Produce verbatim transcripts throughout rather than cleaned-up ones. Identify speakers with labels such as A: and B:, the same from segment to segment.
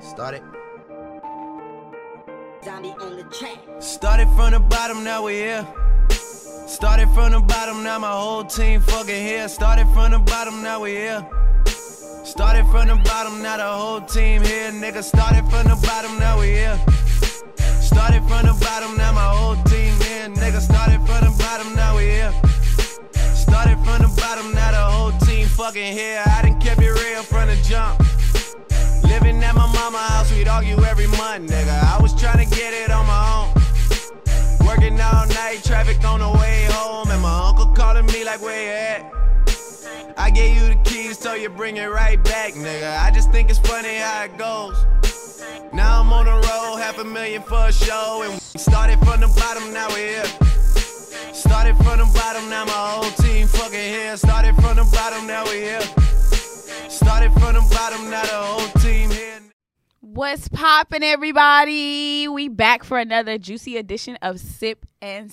A: Started.
B: Zombie on the track.
A: Started from the bottom, now we here. Started from the bottom, now my whole team fucking here. Started from the bottom, now we here. Started from the bottom, now the whole team here, nigga. Started from the bottom, now we here. Started from the bottom, now my whole team here, nigga. Started from the bottom, now we here. Started from the bottom, now the whole team fucking here. I done kept it real from the jump. Living at my mama's house, we'd argue every month, nigga. I was trying to get it on my own. Working all night, traffic on the way home, and my uncle calling me like, where you at? I gave you the keys, so you bring it right back, nigga. I just think it's funny how it goes. Now I'm on the road, half a million for a show, and we started from the bottom, now we here. Started from the bottom, now my whole team fucking here. Started from the bottom, now we here. Started from the bottom, now the whole team here.
C: What's poppin', everybody? We back for another juicy edition of Sip and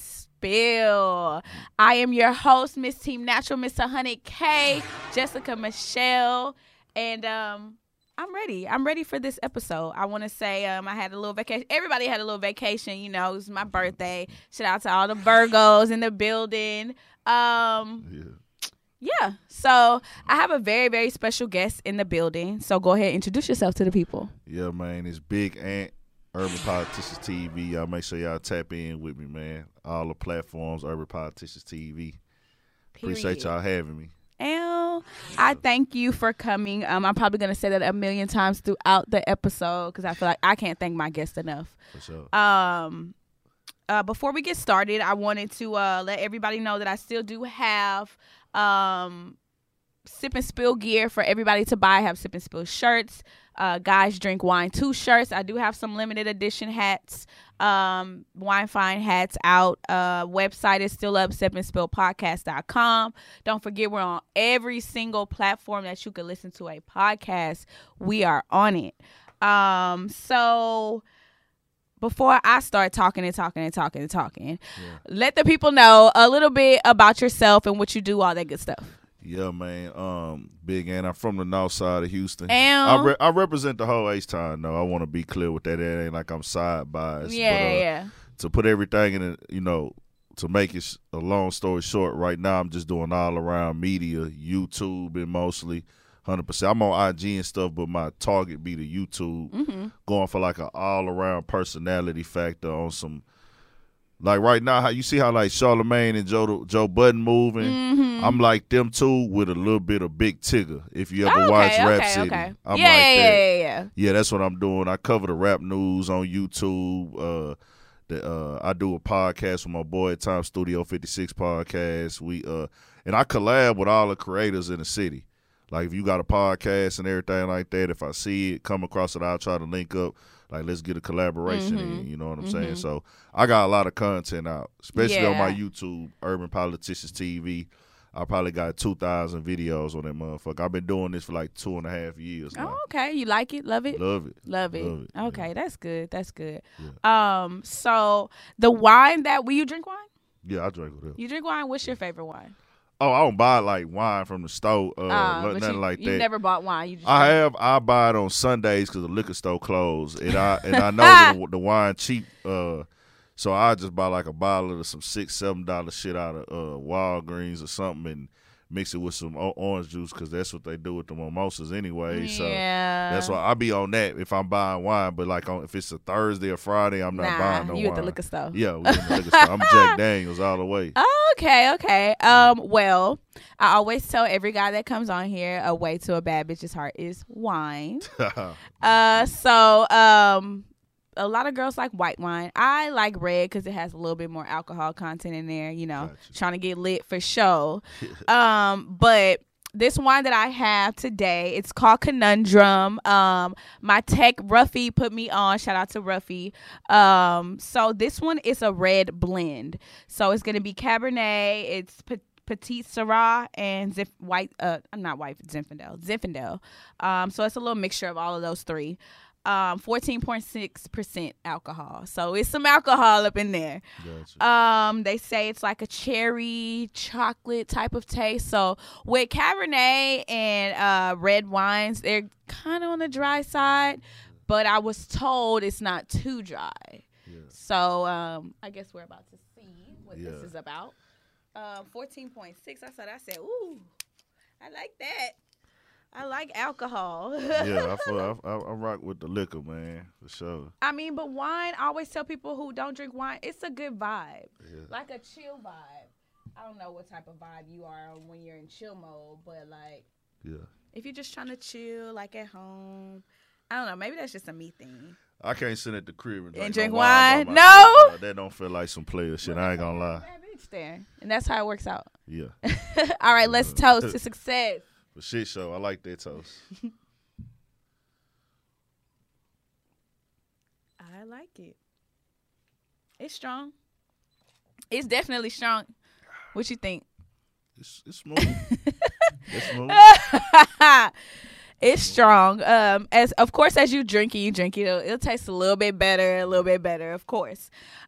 C: Spill. I am your host, Miss Team Natural, Mister Honey K, Jessica Michelle, and um, I'm ready. I'm ready for this episode. I want to say um, I had a little vacation. Everybody had a little vacation. You know, it was my birthday. Shout out to all the Virgos in the building. Um, yeah. Yeah, so I have a very, very special guest in the building. So go ahead and introduce yourself to the people.
D: Yeah, man, it's Big Ant, Urban Politicians T V. Y'all make sure y'all tap in with me, man. All the platforms, Urban Politicians T V.
C: Period.
D: Appreciate y'all having me.
C: And I thank you for coming. Um, I'm probably going to say that a million times throughout the episode because I feel like I can't thank my guest enough.
D: For sure.
C: Um, uh, before we get started, I wanted to uh, let everybody know that I still do have um Sip and Spill gear for everybody to buy. I have Sip and Spill shirts, uh Guys Drink Wine two shirts. I do have some limited edition hats, um Wine Fine hats out. Uh website is still up, sip and spill podcast dot com. Don't forget, we're on every single platform that you could listen to a podcast. We are on it. Um so Before I start talking and talking and talking and talking, yeah. Let the people know a little bit about yourself and what you do, all that good stuff.
D: Yeah, man. Um, Big Ant, I'm from the north side of Houston.
C: And
D: I, re- I represent the whole H-Town, though. I want to be clear with that. It ain't like I'm side biased.
C: Yeah,
D: but, uh,
C: yeah.
D: To put everything in it, you know, to make it a long story short, right now I'm just doing all around media, YouTube and mostly. one hundred percent. I'm on I G and stuff, but my target be the YouTube.
C: Mm-hmm.
D: Going for like an all-around personality factor on some, like right now, how you see how like Charlamagne and Joe Joe Budden moving.
C: Mm-hmm.
D: I'm like them too with a little bit of Big Tigger. If you ever
C: okay,
D: watch
C: okay,
D: Rap City,
C: okay.
D: I'm
C: yeah,
D: like
C: yeah,
D: that.
C: yeah, yeah,
D: Yeah, that's what I'm doing. I cover the rap news on YouTube. Uh, the, uh, I do a podcast with my boy Time Studio fifty-six podcast. We uh, and I collab with all the creators in the city. Like, if you got a podcast and everything like that, if I see it, come across it, I'll try to link up. Like, let's get a collaboration
C: mm-hmm.
D: in, you know what I'm
C: mm-hmm.
D: saying? So, I got a lot of content out, especially
C: yeah.
D: on my YouTube, Urban Politicians T V. I probably got two thousand videos on that motherfucker. I've been doing this for like two and a half years now.
C: Oh, okay. You like it? Love it?
D: Love it.
C: Love it.
D: Love it.
C: Okay,
D: yeah.
C: that's good. That's good.
D: Yeah.
C: Um, so, the wine that, will you drink wine?
D: Yeah, I drink whatever.
C: You drink wine? What's your favorite wine?
D: Oh, I don't buy like wine from the store, uh,
C: uh,
D: nothing
C: you,
D: like
C: you
D: that.
C: never bought wine. You just
D: I
C: drink.
D: have. I buy it on Sundays because the liquor store closed, and I and I know that the, the wine cheap. Uh, so I just buy like a bottle of some six, seven dollar shit out of uh, Walgreens or something, and mix it with some o- orange juice because that's what they do with the mimosas anyway. So
C: yeah.
D: that's why I be on that if I'm buying wine. But like on, if it's a Thursday or Friday, I'm not
C: nah,
D: buying no
C: you
D: wine.
C: at the liquor store.
D: Yeah, we in the liquor store. I'm Jack Daniels all the way.
C: Oh, okay, okay. Um, well, I always tell every guy that comes on here, a way to a bad bitch's heart is wine. uh, so um, a lot of girls like white wine. I like red because it has a little bit more alcohol content in there. You know,
D: Gotcha.
C: Trying to get lit for sure. um, but. This wine that I have today, it's called Conundrum. Um, my tech Ruffy put me on. Shout out to Ruffy. Um, so this one is a red blend. So it's gonna be Cabernet. It's P- Petit Syrah and Zif- white. Uh, not white Zinfandel. Zinfandel. Um, so it's a little mixture of all of those three. Um, fourteen point six percent alcohol. So it's some alcohol up in there.
D: Gotcha.
C: Um, they say it's like a cherry chocolate type of taste. So with Cabernet and uh, red wines, they're kind of on the dry side. but I was told it's not too dry.
D: Yeah.
C: So um, I guess we're about to see what
D: Yeah.
C: this is about. Um, fourteen point six. I said, I said, ooh, I like that. I like alcohol.
D: Yeah, I, feel, I, I, I rock with the liquor, man, for sure.
C: I mean, but wine, I always tell people who don't drink wine, it's a good vibe.
D: Yeah.
C: Like a chill vibe. I don't know what type of vibe you are when you're in chill mode, but like,
D: Yeah.
C: if you're just trying to chill, like at home, I don't know, maybe that's just a me thing.
D: I can't sit at the crib and drink,
C: And drink
D: no
C: wine?
D: by
C: No!
D: myself. That don't feel like some player shit. I ain't gonna lie.
C: Bad bitch there. And that's how it works out.
D: Yeah.
C: All right, let's toast to success.
D: For shit show, I like that toast.
C: I like it. It's strong. It's definitely strong. What you think?
D: It's, it's smooth. It's smooth.
C: It's strong. Um, as of course, as you drink it, you drink it. It'll, it'll taste a little bit better, a little bit better, of course.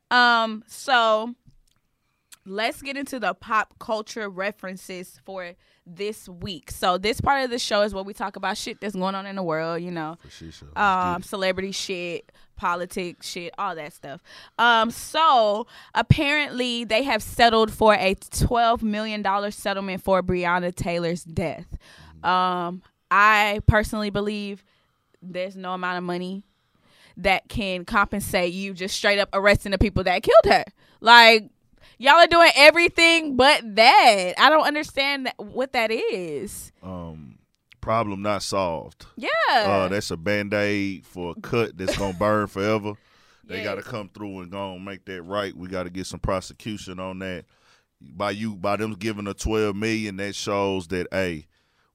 C: Um, so let's get into the pop culture references for this week. So this part of the show is where we talk about shit that's going on in the world. You know,
D: For shit show. Let's
C: um,
D: get it.
C: celebrity shit, politics shit, all that stuff. Um, so apparently they have settled for a twelve million dollars settlement for Breonna Taylor's death. Um, I personally believe there's no amount of money that can compensate you just straight up arresting the people that killed her. Like, y'all are doing everything but that. I don't understand that, what that is.
D: Um, problem not solved.
C: Yeah.
D: Uh, that's a Band-Aid for a cut that's going to burn forever. They
C: Yes.
D: got to come through and go and make that right. We got to get some prosecution on that. By you, by them giving a twelve million dollars, that shows that, hey,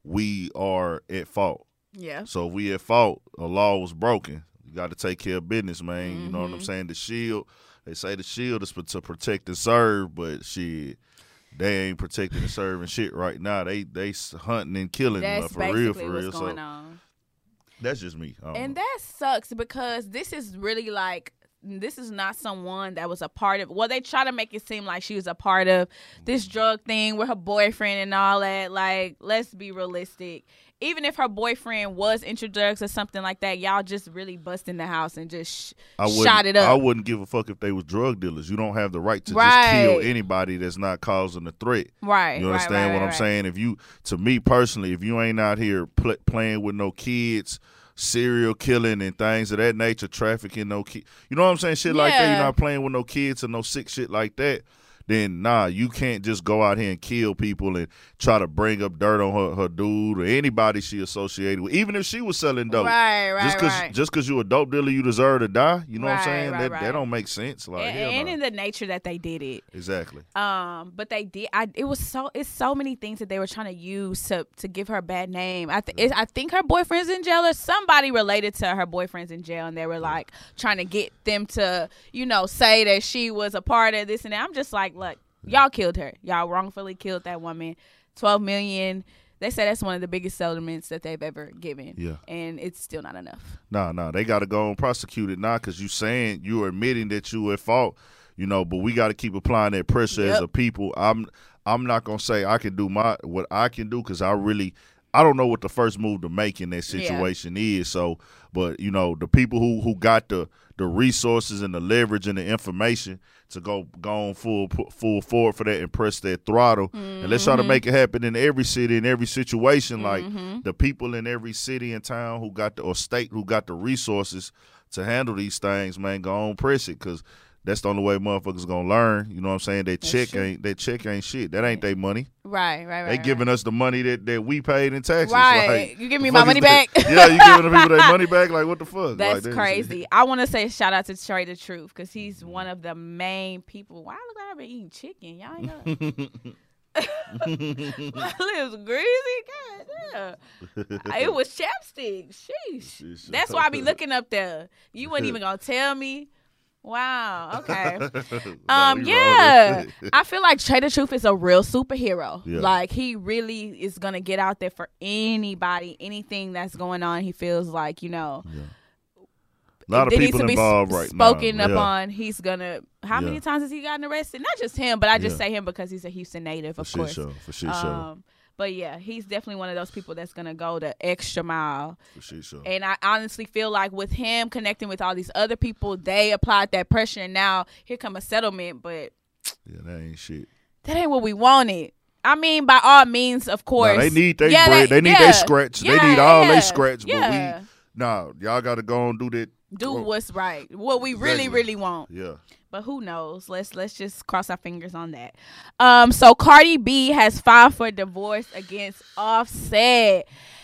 D: we are at fault.
C: Yeah.
D: So if we at fault, a law was broken. You got to take care of business, man.
C: Mm-hmm.
D: You know what I'm saying? The shield, they say the shield is to protect and serve, but shit, they ain't protecting and serving shit right now. They they hunting and killing
C: That's
D: uh, for
C: basically
D: real, for real.
C: what's going
D: So
C: on.
D: that's just me. I don't
C: And
D: know.
C: that sucks because this is really like, this is not someone that was a part of, well, they try to make it seem like she was a part of this drug thing with her boyfriend and all that. Like, let's be realistic. Even if her boyfriend was into drugs or something like that, y'all just really bust in the house and just sh-
D: I wouldn't-
C: shot it up.
D: I wouldn't give a fuck if they was drug dealers. You don't have the right to
C: Right.
D: just kill anybody that's not causing a threat.
C: Right.
D: You
C: right,
D: understand
C: right,
D: what
C: right,
D: I'm
C: right.
D: saying? If you, to me personally, if you ain't out here pl- playing with no kids, serial killing and things of that nature, trafficking no kids, you know what I'm saying? Shit like that.
C: Yeah.
D: You're not playing with no kids or no sick shit like that. Then nah, you can't just go out here and kill people and try to bring up dirt on her, her dude or anybody she associated with, even if she was selling dope.
C: Right, right,
D: just cause,
C: right.
D: just cause you a dope dealer, you deserve to die. You know what I'm
C: Right,
D: saying?
C: right,
D: that
C: right.
D: that don't make sense. Like
C: And,
D: hell
C: and
D: no.
C: in the nature that they did it.
D: Exactly.
C: Um, but they did. I it was so it's so many things that they were trying to use to to give her a bad name. I th- it, I think her boyfriend's in jail or somebody related to her boyfriend's in jail, and they were like trying to get them to, you know, say that she was a part of this and that. I'm just like, look, y'all killed her. Y'all wrongfully killed that woman. Twelve million. They say that's one of the biggest settlements that they've ever given.
D: Yeah.
C: And it's still not enough.
D: Nah, nah, they got to go and prosecute it now because you saying you are admitting that you at fault, you know. But we got to keep applying that pressure as
C: Yep.
D: a people. I'm, I'm not gonna say I can do my what I can do because I really, I don't know what the first move to make in that situation is. So, but you know, the people who who got the the resources and the leverage and the information to go go on full full forward for that and press that throttle, and let's try to make it happen in every city, in every situation. Like the people in every city and town who got the or state who got the resources to handle these things, man, go on press it because that's the only way motherfuckers gonna learn. You know what I'm saying? That check
C: true.
D: ain't that check ain't shit. That ain't their money.
C: Right, right, right.
D: They giving us the money that, that we paid in taxes.
C: Right.
D: Like,
C: You give me
D: the
C: my
D: fuck
C: money
D: is that?
C: back.
D: Yeah, you giving the people their money back? Like, what the fuck?
C: That's
D: like,
C: crazy. I want to say shout out to Trey the Truth because he's one of the main people. Why look like I've been eating chicken? Y'all ain't know. My lips greasy. God damn. It was chapstick. Sheesh.
D: Sheesh.
C: That's why I be looking up there. You wasn't even gonna tell me. Wow. Okay. Um.
D: we
C: Yeah.
D: rolling.
C: I feel like Trey the Truth is a real superhero.
D: Yeah.
C: Like he really is gonna get out there for anybody, anything that's going on. He feels like, you know.
D: Yeah. A lot of
C: there needs
D: people
C: to be
D: involved right now.
C: spoken up
D: Yeah.
C: on. He's gonna. How
D: Yeah.
C: many times has he gotten arrested? Not just him, but I just
D: Yeah.
C: say him because he's a Houston native,
D: For
C: of
D: shit
C: course.
D: show. For shit show.
C: Um, But yeah, he's definitely one of those people that's gonna go the extra mile.
D: For sure, so.
C: And I honestly feel like with him connecting with all these other people, they applied that pressure, and now here come a settlement. But
D: yeah, that ain't shit.
C: That ain't what we wanted. I mean, by all means, of course.
D: Nah, they need their
C: yeah,
D: bread. They, they need
C: yeah,
D: their scratch.
C: yeah,
D: they need all
C: yeah,
D: their scratch.
C: yeah.
D: But we, nah, y'all got to go and do that.
C: Do what's right. What we really,
D: Exactly.
C: really want.
D: Yeah.
C: But who knows? Let's let's just cross our fingers on that. Um, so Cardi B has filed for divorce against Offset.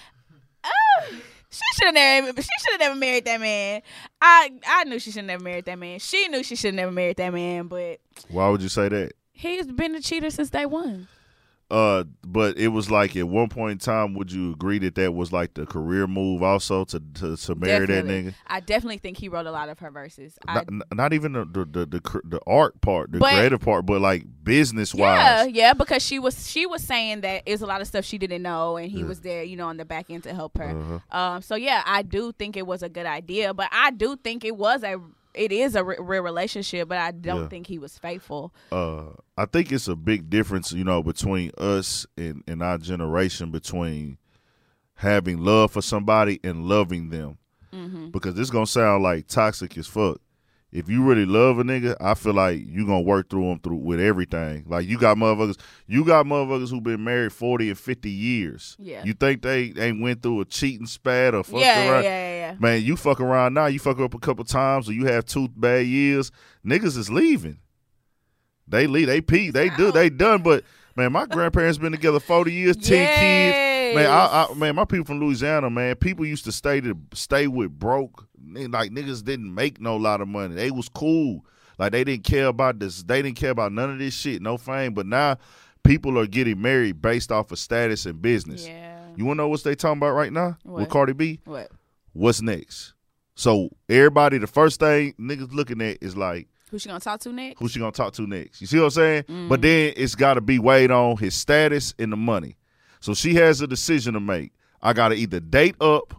C: Oh, she should have never. She should have never married that man. I I knew she should have never married that man. She knew she should have never married that man. But
D: Why would you say that?
C: he's been a cheater since day one.
D: Uh, but it was like at one point in time, would you agree that that was like the career move also to to, to marry
C: Definitely.
D: that nigga?
C: I definitely think he wrote a lot of her verses. I,
D: Not, not even the the, the the cr- the art part, the
C: But-
D: creative part, but like business
C: yeah,
D: wise.
C: yeah, because she was she was saying that it's a lot of stuff she didn't know, and he
D: Yeah.
C: was there, you know, on the back end to help her.
D: Uh-huh.
C: Um, so yeah, I do think it was a good idea, but I do think it was a it is a re- real relationship, but I don't
D: Yeah.
C: think he was faithful.
D: Uh, I think it's a big difference, you know, between us and, and our generation, between having love for somebody and loving them.
C: Mm-hmm.
D: Because this gonna sound like toxic as fuck. If you really love a nigga, I feel like you gonna work through them through with everything. Like you got motherfuckers, you got motherfuckers who been married forty and fifty years.
C: Yeah.
D: You think they ain't went through a cheating spat or fucked
C: Yeah, yeah,
D: around?
C: yeah, yeah.
D: Man, you fuck around now, you fuck up a couple times, or you have two bad years. Niggas is leaving. They leave, they pee, they do, they done. But man, my grandparents been together forty years, ten kids. Man, I, I man, my people from Louisiana, man, people used to stay to stay with broke. Like niggas didn't make no lot of money. They was cool. Like they didn't care about this. They didn't care about none of this shit, no fame. But now people are getting married based off of status and business.
C: Yeah.
D: You wanna know what they talking about right now
C: What?
D: with Cardi B?
C: What?
D: What's next? So everybody, the first thing niggas looking at is like,
C: Who she gonna talk to next?
D: who she gonna talk to next? You see what I'm saying?
C: Mm-hmm.
D: But then it's got to be weighed on his status and the money. So she has a decision to make. I got to either date up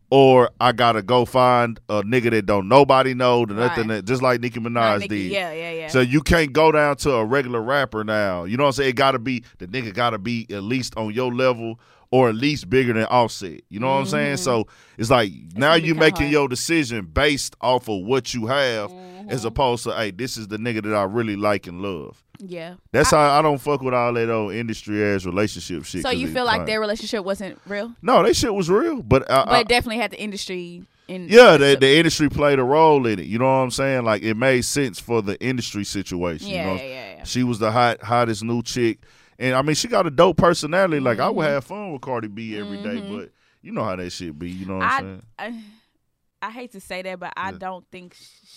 D: or I got to go find a nigga that don't nobody know, the nothing
C: Right.
D: that, just like Nicki Minaj
C: Nah, Nicki,
D: did.
C: yeah, yeah, yeah.
D: So you can't go down to a regular rapper now. You know what I'm saying? It got to be, the nigga got to be at least on your level or at least bigger than Offset. You know what I'm saying? So it's like now
C: gonna be
D: you
C: kinda
D: making
C: hard.
D: your decision based off of what you have
C: Mm-hmm.
D: as opposed to, hey, this is the nigga that I really like and love.
C: yeah.
D: That's how I don't fuck with all that old industry ass relationship shit.
C: So
D: 'cause
C: you
D: it
C: feel like
D: fine.
C: their relationship wasn't real,
D: No, that shit was real. But, I,
C: but
D: I,
C: it definitely had the industry in.
D: yeah, the, the industry played a role in it. You know what I'm saying? Like it made sense for the industry situation.
C: Yeah,
D: you know?
C: yeah, yeah, yeah.
D: She was the hot hottest new chick. And I mean, she got a dope personality. Like I would
C: Mm-hmm.
D: have fun with Cardi B every day, but you know how that shit be. You know what
C: I,
D: I'm saying?
C: I I hate to say that, but I
D: Yeah.
C: don't think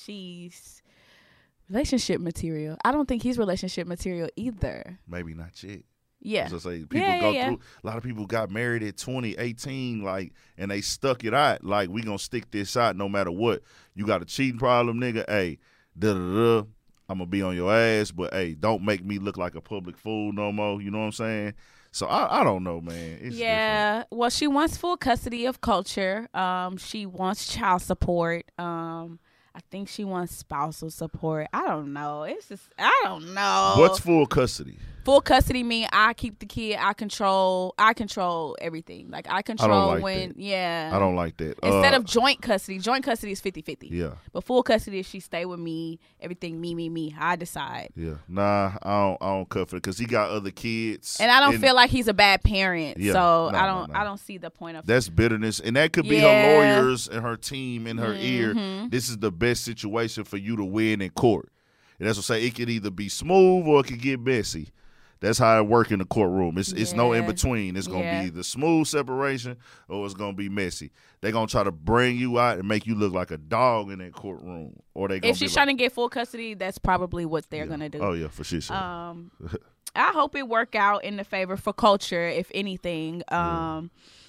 C: she's relationship material. I don't think he's relationship material either.
D: Maybe not yet.
C: Yeah.
D: So say people
C: Yeah,
D: go
C: yeah, yeah.
D: through. A lot of people got married at twenty, eighteen, like, and they stuck it out. Like we gonna stick this out no matter what. You got a cheating problem, nigga. Hey, da da da. I'm gonna be on your ass, but hey, don't make me look like a public fool no more. You know what I'm saying? So I, I don't know, man. It's
C: Yeah. Well, she wants full custody of Culture. Um, she wants child support. Um, I think she wants spousal support. I don't know. It's just I don't know.
D: different. What's full custody?
C: full custody mean I keep the kid. I control. I control everything. Like I control
D: like
C: when.
D: that.
C: Yeah.
D: I don't like that.
C: Instead
D: Uh,
C: of joint custody, joint custody is fifty-fifty.
D: yeah,
C: But full custody is she stay with me, everything me, me, me. I decide.
D: yeah. Nah, I don't. I don't cut for it because he got other kids,
C: And I don't feel like he's a bad parent.
D: Yeah,
C: so
D: no,
C: I
D: no,
C: don't
D: no.
C: I don't see the point of
D: that's bitterness, and that could be
C: Yeah.
D: her lawyers and her team in her ear.
C: Mhm.
D: This is the best situation for you to win in court, and that's what say it could either be smooth or it could get messy. That's how it work in the courtroom. It's it's no in
C: Yeah.
D: between. It's gonna
C: Yeah.
D: be the smooth separation or it's gonna be messy. They gonna try to bring you out and make you look like a dog in that courtroom, or they gonna
C: If she's
D: be
C: trying
D: like,
C: to get full custody, that's probably what they're
D: yeah.
C: gonna do.
D: Oh yeah, for sure. sure.
C: Um, I hope it work out in the favor for Culture, if anything. Um,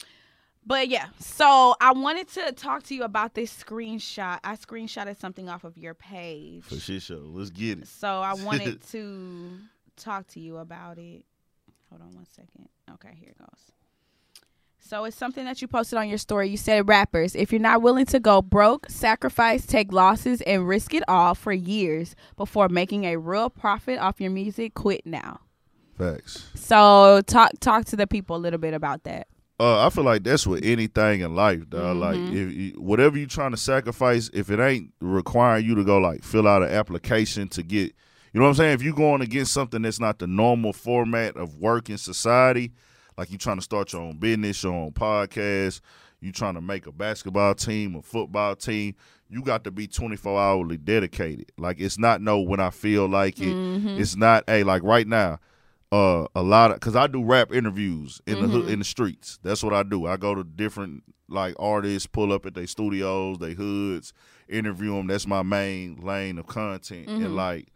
C: but yeah, so I wanted to talk to you about this screenshot. I screenshotted something off of your page,
D: For shit show. Let's get it.
C: so I wanted to talk to you about it. Hold on one second. Okay, here it goes. So it's something that you posted on your story. You said, rappers, if you're not willing to go broke, sacrifice, take losses, and risk it all for years before making a real profit off your music, quit now.
D: Facts.
C: So talk talk to the people a little bit about that.
D: Uh, I feel like that's with anything in life, dog.
C: Mm-hmm.
D: Like, if you, whatever you're trying to sacrifice, if it ain't requiring you to go, like, fill out an application to get, you know what I'm saying? If you're going against something that's not the normal format of work in society, like you trying to start your own business, your own podcast, you trying to make a basketball team, a football team, you got to be twenty-four hourly dedicated. Like, it's not no when I feel like it.
C: Mm-hmm.
D: It's not, hey, like right now, Uh, a lot of, cause I do rap interviews in
C: Mm-hmm.
D: the hood, in the streets. That's what I do. I go to different like artists, pull up at their studios, they hoods, interview them. That's my main lane of content.
C: Mm-hmm.
D: And like,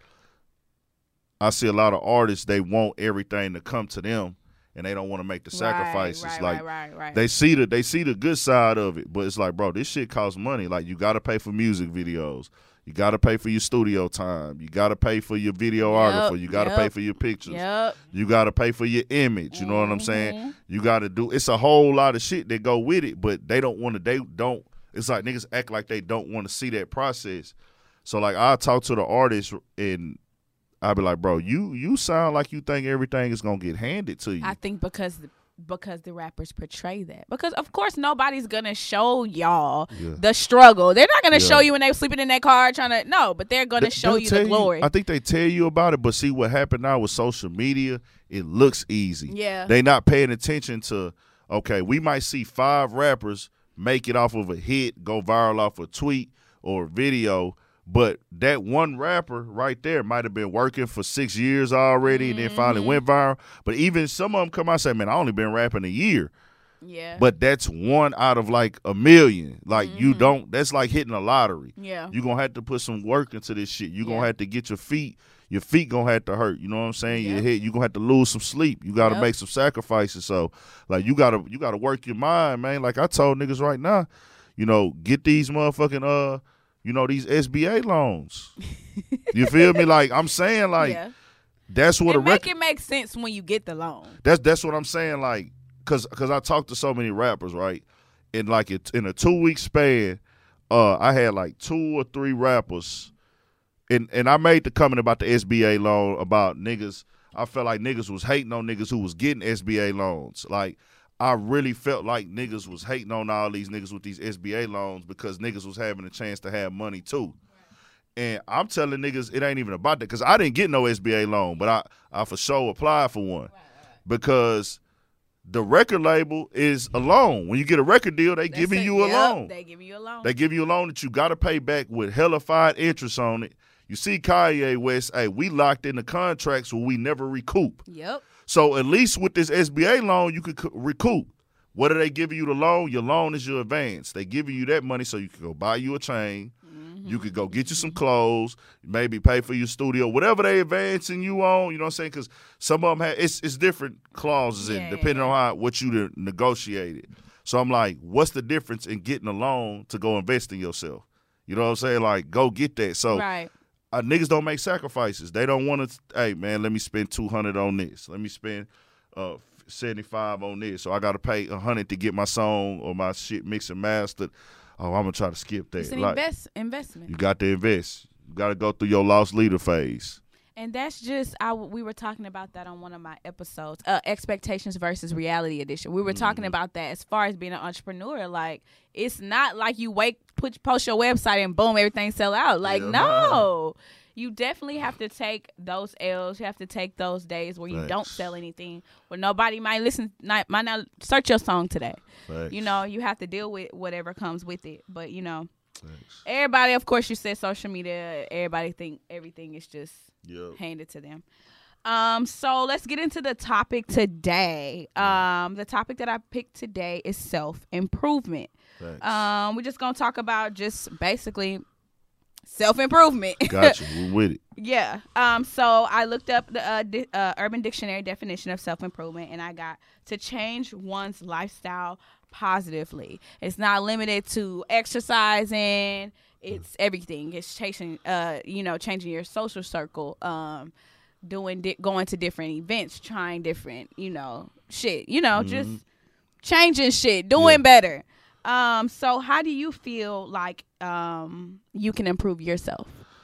D: I see a lot of artists. They want everything to come to them, and they don't want to make the sacrifices.
C: Right, right,
D: like
C: right, right, right.
D: they see the they see the good side of it, but it's like, bro, this shit costs money. Like, you got to pay for music videos. You got to pay for your studio time. You got to pay for your videographer.
C: Yep,
D: You got to
C: yep.
D: pay for your pictures.
C: Yep.
D: You got to pay for your image. You know what I'm saying?
C: Mhm.
D: You got to do. It's a whole lot of shit that go with it, but they don't want to. They don't. It's like niggas act like they don't want to see that process. So like, I talk to the artist and I be like, bro, you you sound like you think everything is gonna get handed to you.
C: I think because because the rappers portray that. Because of course nobody's gonna show y'all
D: Yeah.
C: the struggle. They're not gonna
D: Yeah.
C: show you when they're sleeping in their car trying to no, but they're gonna
D: They-
C: show
D: they'll
C: you
D: tell
C: the glory.
D: I think they tell you about it, but see what happened now with social media, it looks easy.
C: Yeah.
D: They not paying attention to, okay, we might see five rappers make it off of a hit, go viral off a tweet or a video, but that one rapper right there might have been working for six years already and then finally
C: Mm-hmm.
D: went viral. But even some of them come out and say, man, I only been rapping a year.
C: yeah.
D: But that's one out of like a million. Like, you
C: Mm-hmm.
D: don't, that's like hitting a lottery.
C: yeah.
D: You're going to have to put some work into this shit. You're going
C: Yeah.
D: to have to get your feet, your feet going to have to hurt. You know what I'm saying? Your
C: Yep.
D: head, you're going to have to lose some sleep. You got to
C: Yep.
D: make some sacrifices. So, like, you got to you got to work your mind, man. Like I told niggas right now, you know, get these motherfucking, uh, you know, these S B A loans. You feel me? Like, I'm saying, like,
C: yeah.
D: that's what
C: It
D: a
C: make
D: record.
C: it make sense when you get the loan.
D: That's that's what I'm saying. Like, cause cause I talked to so many rappers, right? In like it in a two week span, uh, I had like two or three rappers, and and I made the comment about the S B A loan about niggas. I felt like niggas was hating on niggas who was getting S B A loans. Like, I really felt like niggas was hating on all these niggas with these S B A loans because niggas was having a chance to have money too. And I'm telling niggas it ain't even about that because I didn't get no S B A loan, but I, I for sure applied for one because the record label is a loan. When you get a record deal, they
C: That's
D: giving
C: it.
D: you a
C: Yep,
D: loan.
C: They give you a loan.
D: They give you a loan that you got to pay back with hellified interest on it. You see Kanye West, hey, we locked in the contracts where we never recoup.
C: Yep.
D: So at least with this S B A loan, you could c- recoup. What are they giving you the loan? Your loan is your advance. They giving you that money so you can go buy you a chain. You could go get you some clothes, maybe pay for your studio, whatever they advancing you on. You know what I'm saying? Because some of them have it's it's different clauses in
C: Yeah,
D: it, depending
C: yeah,
D: on how what you to negotiated. So I'm like, what's the difference in getting a loan to go invest in yourself? You know what I'm saying? Like, go get that. So
C: Right.
D: uh, niggas don't make sacrifices. They don't want to. Hey man, let me spend two hundred on this. Let me spend uh seventy-five on this. So I got to pay a hundred to get my song or my shit mixed and mastered. Oh, I'm gonna try to skip that.
C: It's an
D: Like,
C: invest investment.
D: you got to invest. You got to go through your lost leader phase.
C: And that's just I we were talking about that on one of my episodes, uh, expectations versus reality edition. We were talking
D: Mm-hmm.
C: about that as far as being an entrepreneur. Like, it's not like you wake put post your website and boom, everything sell out. Like,
D: Yeah,
C: no, you definitely have to take those L's. You have to take those days where you don't
D: Facts.
C: sell anything, where nobody might listen, not, might not search your song today.
D: Facts.
C: You know, you have to deal with whatever comes with it. But you know,
D: Facts.
C: everybody, of course, you said social media. Everybody think everything is just
D: Yep.
C: handed to them. Um, so let's get into the topic today. Um, the topic that I picked today is self-improvement.
D: Facts.
C: Um, we're just gonna talk about just basically self-improvement.
D: Got you. We with it.
C: Yeah. Um. So I looked up the uh, di- uh, Urban Dictionary definition of self-improvement, and I got to change one's lifestyle positively. It's not limited to exercising. It's everything. It's changing. Uh. You know, changing your social circle. Um. Doing di- going to different events, trying different. You know, shit. You know, just changing shit, doing
D: Yeah.
C: better. Um. So how do you feel like um you can improve yourself?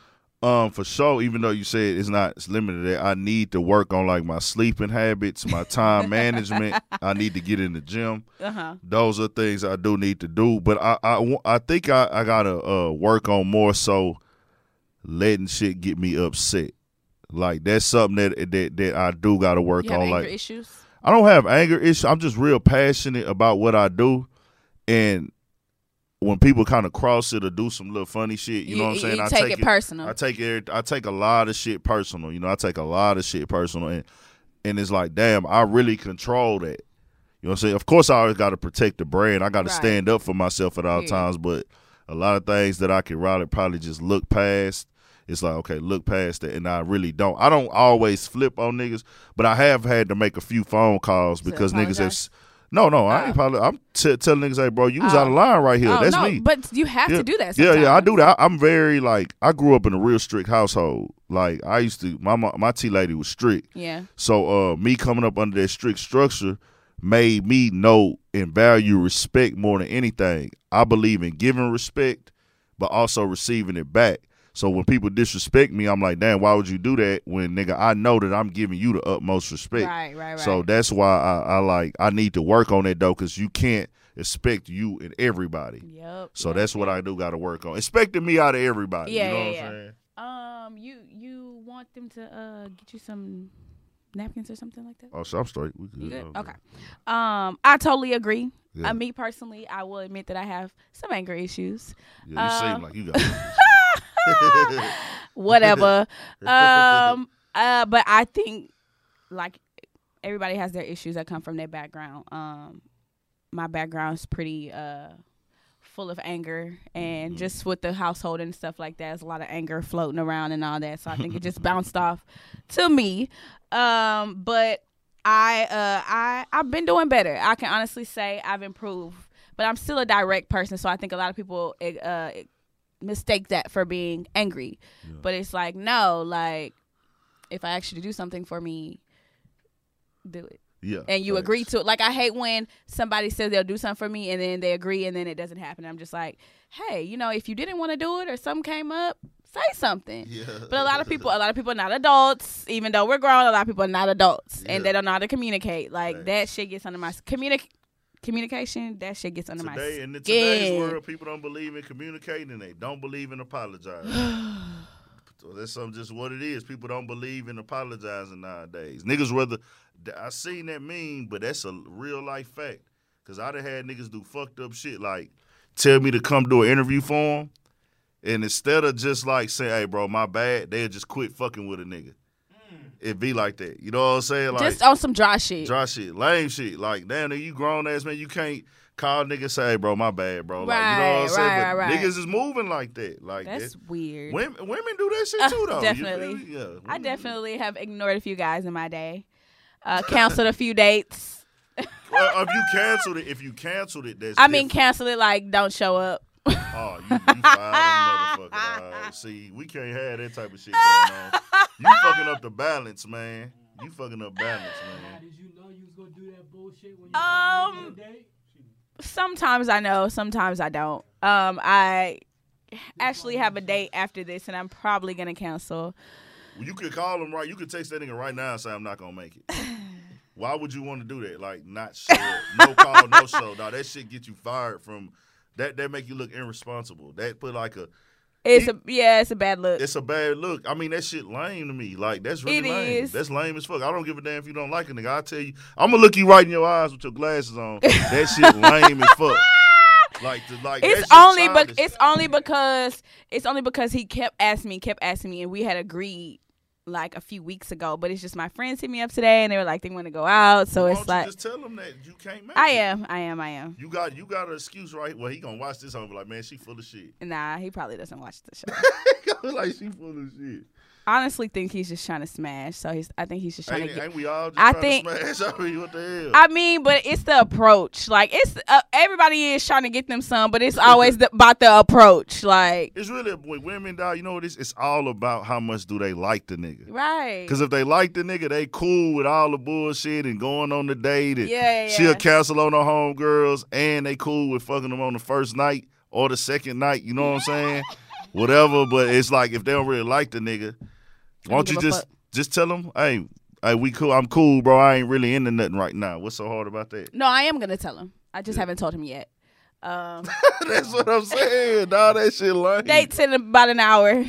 D: Um, for sure, even though you said it's not it's limited to that, I need to work on like my sleeping habits, my time management. I need to get in the gym.
C: Uh-huh.
D: Those are things I do need to do. But I I, I think I, I gotta uh, work on more so letting shit get me upset. Like that's something that that, that I do gotta work
C: You have
D: on.
C: anger
D: Like
C: issues?
D: I don't have anger issues. I'm just real passionate about what I do, and when people kind of cross it or do some little funny shit, you,
C: You,
D: know what I'm saying?
C: you
D: I
C: take,
D: take
C: it personal.
D: I take it. I take a lot of shit personal. You know, I take a lot of shit personal, and and it's like, damn, I really control that. You know what I'm saying? Of course, I always got to protect the brand. I got to
C: Right.
D: stand up for myself at all
C: Yeah.
D: times. But a lot of things that I can rather probably just look past. It's like, okay, look past that, and I really don't. I don't always flip on niggas, but I have had to make a few phone calls
C: To
D: because niggas have.
C: apologize?
D: No, no, I
C: Oh.
D: ain't probably. I'm t- telling niggas, hey, bro, you was
C: Oh.
D: out of line right here.
C: Oh,
D: That's
C: no,
D: me.
C: but you have
D: yeah.
C: to do that
D: Yeah,
C: sometimes.
D: yeah, I do that. I, I'm very like I grew up in a real strict household. Like I used to, my mo- my tea lady was strict.
C: Yeah.
D: So uh, me coming up under that strict structure made me know and value respect more than anything. I believe in giving respect, but also receiving it back. So when people disrespect me, I'm like, damn, why would you do that when, nigga, I know that I'm giving you the utmost respect.
C: Right, right, right.
D: So that's why I, I like I need to work on that though, because you can't expect you and everybody.
C: Yep.
D: So
C: yep,
D: that's what
C: yep.
D: I do got to work on. Expecting me out of everybody.
C: Yeah,
D: you know
C: yeah,
D: what
C: yeah.
D: I'm saying?
C: Um, you you want them to uh get you some napkins or something like that?
D: Oh, so I'm straight. We good.
C: You good?
D: Okay.
C: Okay. Um, I totally agree.
D: Yeah.
C: Uh, me personally, I will admit that I have some anger issues.
D: Yeah, you
C: uh,
D: seem like you got
C: Whatever. um, uh, but I think like everybody has their issues that come from their background. Um, my background's pretty uh full of anger, and
D: Mm-hmm.
C: just with the household and stuff like that, there's a lot of anger floating around and all that. So I think it just bounced off to me. Um, but I uh I I've been doing better. I can honestly say I've improved, but I'm still a direct person. So I think a lot of people uh mistake that for being angry.
D: Yeah.
C: But it's like, no, like if I ask you to do something for me, do it.
D: Yeah.
C: And you
D: facts.
C: agree to it. Like I hate when somebody says they'll do something for me and then they agree and then it doesn't happen. I'm just like, hey, you know, if you didn't want to do it or something came up, say something.
D: Yeah.
C: But a lot of people, a lot of people are not adults. Even though we're grown, a lot of people are not adults,
D: Yeah.
C: and they don't know how to communicate. Like
D: Facts.
C: that shit gets under my communic communication. That shit gets under my
D: Today in the,
C: skin.
D: today's world, people don't believe in communicating and they don't believe in apologizing. So that's something just what it is. People don't believe in apologizing nowadays. Niggas rather I seen that meme, but that's a real life fact. Cause I done had niggas do fucked up shit like tell me to come do an interview for them, and instead of just like saying, "Hey, bro, my bad," they'll just quit fucking with a nigga. It be like that. You know what I'm saying? Like
C: Just on some dry shit.
D: dry shit, lame shit. Like, damn, nigga, you grown ass man, you can't call niggas say, hey, bro, my bad, bro. Like, you know what I'm
C: Right,
D: saying?
C: right,
D: But
C: right.
D: niggas is moving like that. Like
C: That's
D: that.
C: weird.
D: Women, women do that shit
C: Uh,
D: too, though. You
C: definitely.
D: feel me? Yeah.
C: I
D: women do
C: definitely have ignored a few guys in my day. Uh, canceled a few dates.
D: that. Well, if you canceled it, if you canceled it, that's
C: I mean,
D: different.
C: cancel it like don't show up.
D: Oh, you, you fired a motherfucker. Dog. See, we can't have that type of shit going on. You fucking up the balance, man. You fucking up balance, man.
B: Did you know you was gonna do that bullshit when you
C: Um,
B: um, date?
C: Sometimes I know, sometimes I don't. Um, I actually have a date after this, and I'm probably gonna cancel.
D: Well, you could call him right. You could text that nigga right now and say, I'm not going to make it. Why would you want to do that? Like, not show up. No call, no show. Dog, that shit get you fired from, that that make you look irresponsible. That put like a,
C: It's a yeah, it's a bad look.
D: it's a bad look. I mean, that shit lame to me. Like, that's really
C: It
D: lame.
C: is.
D: That's lame as fuck. I don't give a damn if you don't like a nigga. I'll tell you, I'm going to look you right in your eyes with your glasses on. That shit lame as fuck. Like, the, like that
C: It's
D: shit
C: only but
D: childish.
C: it's only because it's only because he kept asking me, kept asking me, and we had agreed like a few weeks ago. But it's just my friends hit me up today, and they were like they want to go out, so
D: Why
C: it's
D: don't you
C: like
D: just tell him that you can't make
C: I
D: it.
C: am, I am, I am.
D: You got you got an excuse, right? Well, he gonna watch this and be like, man, she full of shit.
C: Nah, he probably doesn't watch the show.
D: Like she full of shit.
C: Honestly, think he's just trying to smash. So he's, I think he's just trying
D: Ain't,
C: to get.
D: ain't we all just
C: I
D: trying
C: think-
D: to smash? I mean, what the hell?
C: I mean, but it's the approach. Like it's uh, everybody is trying to get them some, but it's always the, about the approach. Like
D: it's really with women, dog. You know what? It's it's all about how much do they like the nigga.
C: right.
D: Because if they like the nigga, they cool with all the bullshit and going on the date. And
C: Yeah, yeah, yeah.
D: she'll cancel on her homegirls, and they cool with fucking them on the first night or the second night. You know what I'm saying? whatever. But it's like if they don't really like the nigga, why don't you
C: give a
D: just
C: fuck.
D: just tell them, hey, hey, we cool. I'm cool, bro. I ain't really into nothing right now. What's so hard about that?
C: No, I am gonna tell him. I just haven't told him yet. Um,
D: That's what I'm saying. Dog, that shit lame.
C: dates in about an hour.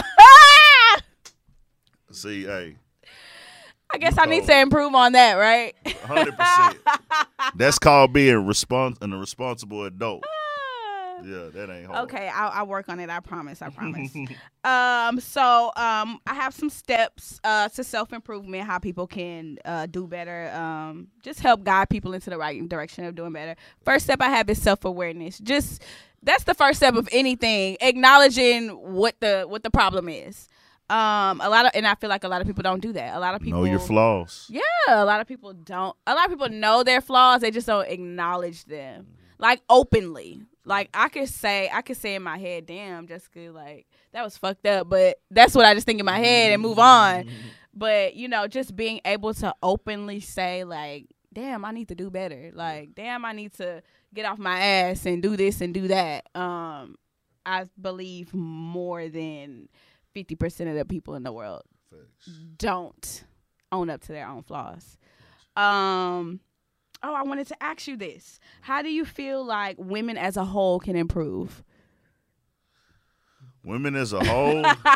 D: See, hey,
C: I guess I need to improve on that, right?
D: one hundred percent. That's called being respons- and a responsible adult. Yeah, that ain't hard.
C: Okay, I'll, I'll work on it. I promise. I promise. um, so um, I have some steps uh to self improvement, how people can uh do better. Um, just help guide people into the right direction of doing better. First step I have is self awareness. Just that's the first step of anything. Acknowledging what the what the problem is. Um, a lot of, and I feel like a lot of people don't do that. A lot of people
D: Know your flaws.
C: Yeah, a lot of people don't. A lot of people know their flaws. They just don't acknowledge them, like openly. Like I could say, I could say in my head, "Damn, Jessica, like that was fucked up," but that's what I just think in my head and move on. But you know, just being able to openly say, like, "Damn, I need to do better." Like, "Damn, I need to get off my ass and do this and do that." Um, I believe more than fifty percent of the people in the world
D: Facts.
C: don't own up to their own flaws. Um, oh, I wanted to ask you this. How do you feel like women as a whole can improve?
D: Women as a whole,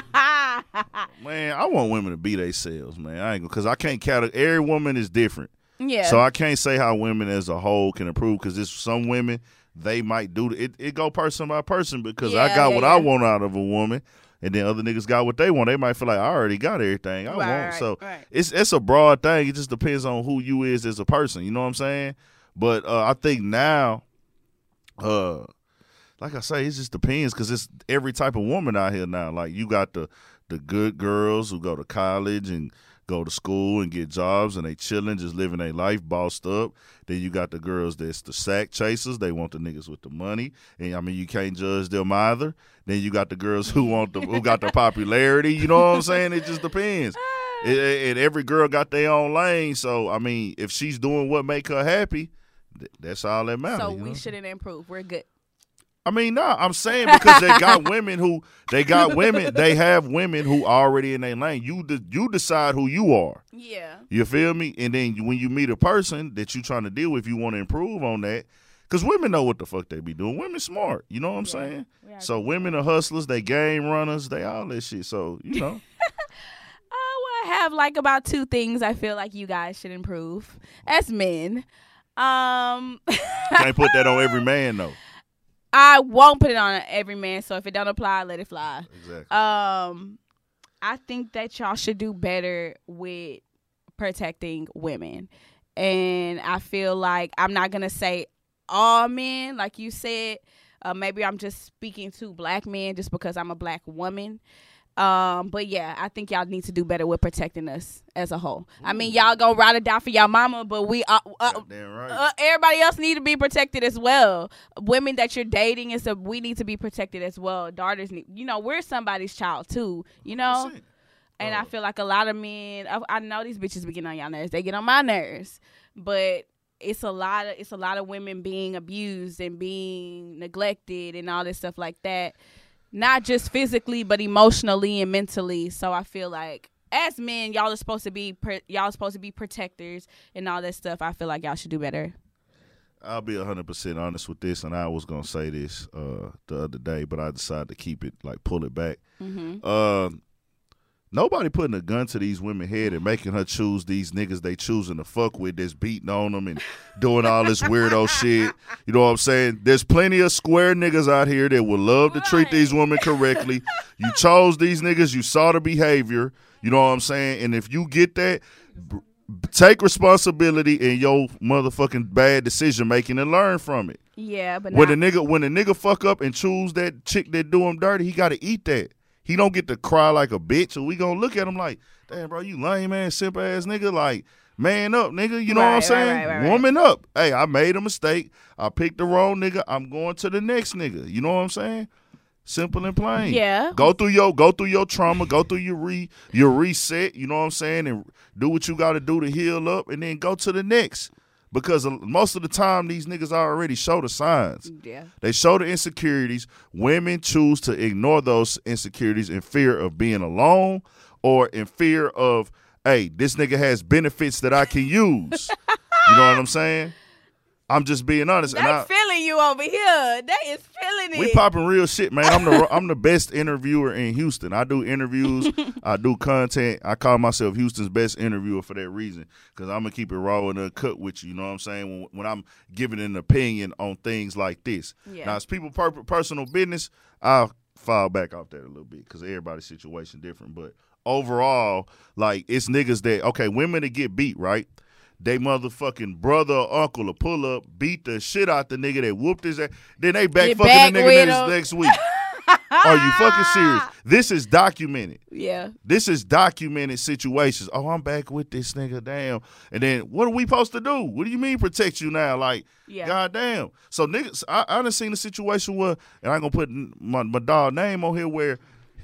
D: man, I want women to be themselves, man. I ain't because I can't count. Every woman is different,
C: Yeah.
D: so I can't say how women as a whole can improve. Because there's some women they might do it. It go person by person because I
C: Yeah,
D: got
C: yeah,
D: what
C: yeah.
D: I want out of a woman, and then other niggas got what they want. They might feel like I already got everything I
C: Right,
D: want.
C: right,
D: So
C: right.
D: it's it's a broad thing. It just depends on who you is as a person. You know what I'm saying? But uh, I think now, uh. like I say, it just depends because it's every type of woman out here now. Like you got the the good girls who go to college and go to school and get jobs and they chilling, just living their life, bossed up. Then you got the girls that's the sack chasers. They want the niggas with the money, and I mean you can't judge them either. Then you got the girls who want the who got the popularity. You know what I'm saying? It just depends. It, it, and every girl got their own lane. So I mean, if she's doing what make her happy, th- that's all that matters.
C: So
D: you
C: we
D: know?
C: shouldn't improve. We're good.
D: I mean, no, I'm saying because they got women who they got women, they have women who already in their lane. You de- you decide who you are.
C: Yeah.
D: You feel me? And then when you meet a person that you trying to deal with, you want to improve on that. Because women know what the fuck they be doing. Women smart. You know what I'm
C: Yeah.
D: saying?
C: We are
D: So
C: good.
D: women are hustlers. They game runners. They all that shit. So, you know.
C: Oh, well, I have like about two things I feel like you guys should improve as men. Um,
D: Can't put that on every man, though.
C: I won't put it on every man. So if it don't apply, let it fly.
D: Exactly.
C: Um, I think that y'all should do better with protecting women. And I feel like I'm not going to say all men, like you said. Uh, maybe I'm just speaking to black men just because I'm a black woman. Um, but yeah, I think y'all need to do better with protecting us as a whole. I mean, y'all gonna ride or die for y'all mama, but we uh, uh,
D: Goddamn right.
C: uh, everybody else need to be protected as well. Women that you're dating and stuff, we need to be protected as well. Daughters need, you know, we're somebody's child too, you know.
D: one hundred percent.
C: And
D: Uh,
C: I feel like a lot of men, I, I know these bitches be getting on y'all nerves. They get on my nerves, but it's a lot of it's a lot of women being abused and being neglected and all this stuff like that. Not just physically, but emotionally and mentally. So I feel like as men, y'all are supposed to be pr- y'all are supposed to be protectors and all that stuff. I feel like y'all should do better.
D: I'll be one hundred percent honest with this, and I was going to say this uh, the other day, but I decided to keep it, like, pull it back.
C: Mm-hmm.
D: Uh, nobody putting a gun to these women's head and making her choose these niggas they choosing to fuck with that's beating on them and doing all this weirdo shit. You know what I'm saying? There's plenty of square niggas out here that would love to treat
C: Right.
D: these women correctly. You chose these niggas. You saw the behavior. You know what I'm saying? And if you get that, b- take responsibility in your motherfucking bad decision making and learn from it.
C: Yeah, but
D: When
C: not,
D: a nigga when a nigga fuck up and choose that chick that do him dirty, he got to eat that. He don't get to cry like a bitch, so we gonna look at him like, damn, bro, you lame man, simp ass nigga. Like, man up, nigga. You know what I'm
C: Right, right,
D: saying?
C: right, right, right.
D: Woman up. Hey, I made a mistake. I picked the wrong nigga. I'm going to the next nigga. You know what I'm saying? Simple and plain.
C: Yeah.
D: Go through your go through your trauma. Go through your re your reset. You know what I'm saying? And do what you got to do to heal up, and then go to the next. because most of the time these niggas already show the signs.
C: Yeah.
D: They show the insecurities. Women choose to ignore those insecurities in fear of being alone or in fear of, hey, this nigga has benefits that I can use. You know what I'm saying? I'm just being honest.
C: They
D: and I,
C: feeling you over here. They is feeling it.
D: we popping real shit, man. I'm the I'm the best interviewer in Houston. I do interviews. I do content. I call myself Houston's best interviewer for that reason, because I'm gonna keep it raw and uncut with you. You know what I'm saying? When, when I'm giving an opinion on things like this.
C: Yeah.
D: Now, it's people per- personal business. I'll fall back off that a little bit because everybody's situation different. But overall, like, it's niggas that, okay, women that get beat, right? They motherfucking brother or uncle will pull up, beat the shit out the nigga that whooped his ass. Then they back
C: Get
D: fucking
C: back
D: the nigga
C: with
D: next,
C: him.
D: next week. Are you fucking serious? This is documented.
C: Yeah.
D: This is documented situations. Oh, I'm back with this nigga, damn. And then what are we supposed to do? What do you mean protect you now? Like,
C: Yeah.
D: goddamn. So niggas, I, I done seen a situation where, and I'm gonna put my, my dog name on here, where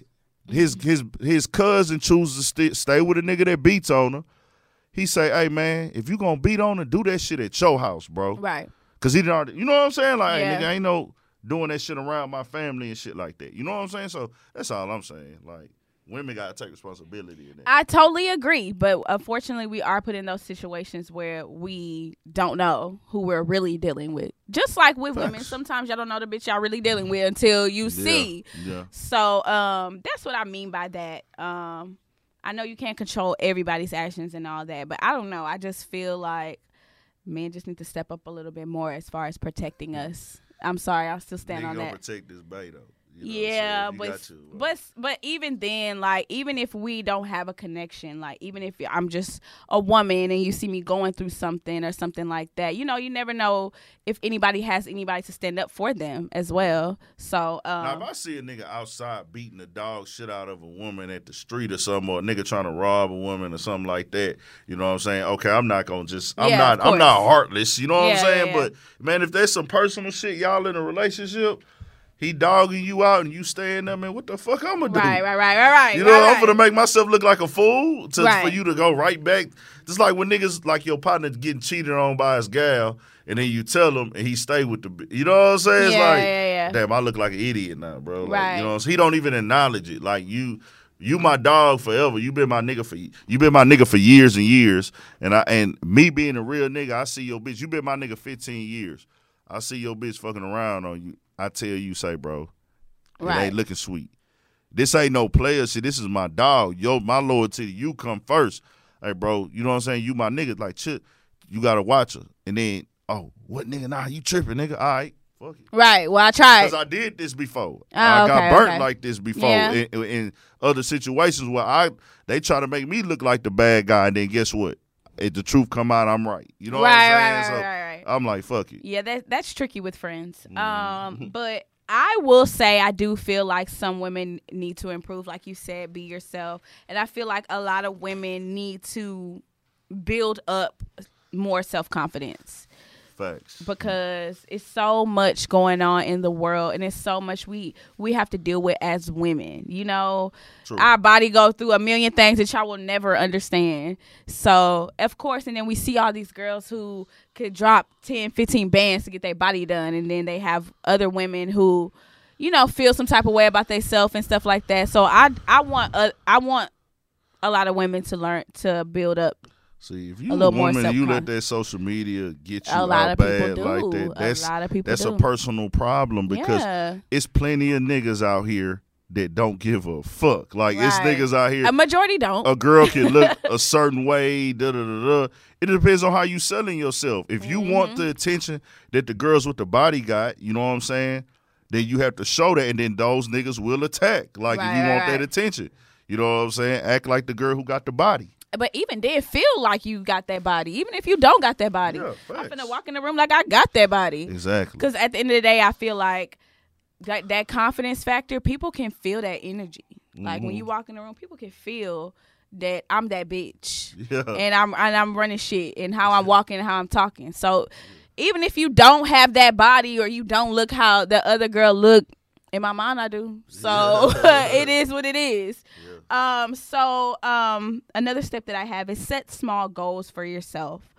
D: his his his cousin chooses to st- stay with a nigga that beats on her. He say, hey, man, if you gonna beat on her, do that shit at your house, bro.
C: Right.
D: Because he didn't already, you know what I'm saying? Like,
C: Yeah.
D: hey, nigga, ain't no doing that shit around my family and shit like that. You know what I'm saying? So that's all I'm saying. Like, women got to take responsibility in that.
C: I totally agree, but unfortunately, we are put in those situations where we don't know who we're really dealing with. Just like with
D: Facts.
C: women, sometimes y'all don't know the bitch y'all really dealing with until you see.
D: Yeah.
C: So um, that's what I mean by that. Um, I know you can't control everybody's actions and all that, but I don't know. I just feel like men just need to step up a little bit more as far as protecting us. I'm sorry, I'll still stand
D: Nigga
C: on
D: gonna
C: that.
D: protect this bay, though. You know
C: Yeah,
D: what I'm saying? You
C: but
D: got to, uh,
C: but but even then, like, even if we don't have a connection, like, even if I'm just a woman and you see me going through something or something like that, you know, you never know if anybody has anybody to stand up for them as well. So
D: now,
C: um,
D: if I see a nigga outside beating the dog shit out of a woman at the street or something, or a nigga trying to rob a woman or something like that, you know what I'm saying? Okay, I'm not gonna just, I'm
C: Yeah,
D: not,
C: of
D: I'm not
C: course.
D: heartless. You know what
C: Yeah,
D: I'm saying?
C: yeah, yeah.
D: But man, if there's some personal shit, y'all in a relationship, he dogging you out and you staying there, man, what the fuck I'm gonna do?
C: right, right, right, right, right.
D: You know,
C: right,
D: I'm
C: right.
D: gonna make myself look like a fool to,
C: Right.
D: for you to go right back. Just like when niggas, like your partner getting cheated on by his gal, and then you tell him and he stay with the, b- you know what I'm saying? It's
C: Yeah,
D: like,
C: yeah, yeah.
D: damn, I look like an idiot now, bro. Like,
C: Right.
D: You know, so he don't even acknowledge it. Like you, you my dog forever. You been my nigga for, you been my nigga for years and years. And I, and me being a real nigga, I see your bitch. You been my nigga fifteen years. I see your bitch fucking around on you. I tell you, say, bro, it
C: Right.
D: ain't looking sweet. This ain't no player shit. This is my dog. Yo, my loyalty to you come first. Hey, bro, you know what I'm saying? You my nigga. Like, shit, you got to watch her. And then, oh, what nigga? Nah, you tripping, nigga. All right, fuck it.
C: Right. Well, I tried.
D: Because I did this before.
C: Oh,
D: I got
C: okay,
D: burnt
C: okay.
D: like this before
C: Yeah.
D: in, in other situations where I they try to make me look like the bad guy, and then guess what? If the truth come out, I'm right. You know
C: right,
D: what I'm
C: right,
D: saying?
C: right,
D: so
C: right, right.
D: I'm like, fuck it.
C: Yeah, that that's tricky with friends.
D: Mm-hmm.
C: Um, but I will say I do feel like some women need to improve, like you said, be yourself, and I feel like a lot of women need to build up more self confidence.
D: Facts.
C: Because it's so much going on in the world, and it's so much we we have to deal with as women. You know,
D: True.
C: our body go through a million things that y'all will never understand. So of course, and then we see all these girls who could drop ten, fifteen bands to get their body done, and then they have other women who, you know, feel some type of way about themselves and stuff like that. So I I want a, I want a lot of women to learn to build up.
D: See, if you
C: A
D: a
C: little more
D: woman and you let
C: self-con-
D: that social media get you
C: A lot
D: out
C: of people
D: bad
C: do.
D: like that,
C: A
D: that's
C: lot of people
D: that's a
C: do.
D: personal problem because
C: Yeah.
D: it's plenty of niggas out here that don't give a fuck. Like it's
C: Right.
D: niggas out here.
C: A majority don't.
D: A girl can look a certain way. Da da da da. It depends on how you selling yourself. If you
C: Mm-hmm.
D: want the attention that the girls with the body got, you know what I'm saying? Then you have to show that, and then those niggas will attack. Like if
C: Right,
D: you
C: right,
D: want that
C: right.
D: attention, you know what I'm saying? Act like the girl who got the body.
C: But even then, feel like you got that body. Even if you don't got that body.
D: Yeah,
C: I'm
D: facts.
C: finna walk in the room like I got that body.
D: Exactly.
C: Because at the end of the day, I feel like that, that confidence factor, people can feel that energy. Like when you walk in the room, people can feel that I'm that bitch.
D: Yeah.
C: And I'm and I'm running shit and how I'm walking and how I'm talking. So even if you don't have that body or you don't look how the other girl look, in my mind I do. So it is what it is. Um, so um, another step that I have is set small goals for yourself.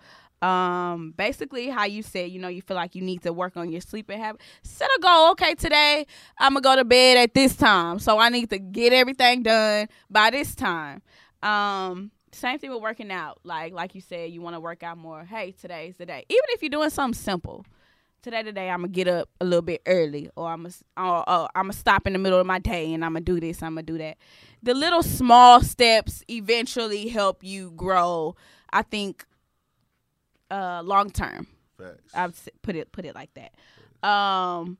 C: Um, basically, how you said, you know, you feel like you need to work on your sleeping habit. Set a goal. Okay, today I'm gonna go to bed at this time, so I need to get everything done by this time. Um, same thing with working out. Like, like you said, you want to work out more. Hey, today's the day. Even if you're doing something simple. Today, today, I'm gonna get up a little bit early, or I'm gonna, or, or I'm gonna stop in the middle of my day and I'm gonna do this. I'm gonna do that. The little small steps eventually help you grow. I think. Uh, long term.
D: Facts.
C: I've put it put it like that. Um,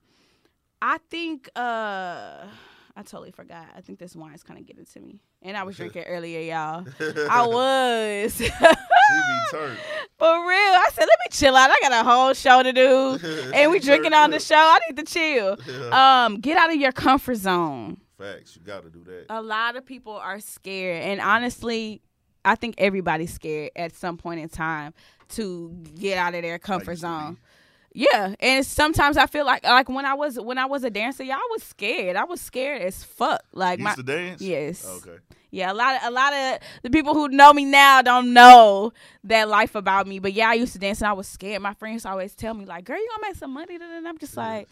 C: I think uh, I totally forgot. I think this wine's kind of getting to me, and I was drinking earlier, y'all. I was.
D: She be turned.
C: For real. I said, let me chill out. I got a whole show to do, and we drinking on the show. I need to chill. Yeah. Um, get out of your comfort zone.
D: Facts. You got to do that.
C: A lot of people are scared, and honestly, I think everybody's scared at some point in time to get out of their comfort zone. Yeah, and sometimes I feel like like when I was when I was a dancer, y'all, I was scared. I was scared as fuck. Like
D: you
C: my,
D: used to dance?
C: Yes.
D: Okay.
C: Yeah, a lot of a lot of the people who know me now don't know that life about me. But yeah, I used to dance and I was scared. My friends always tell me like, "Girl, you gonna make some money?" And I'm just like,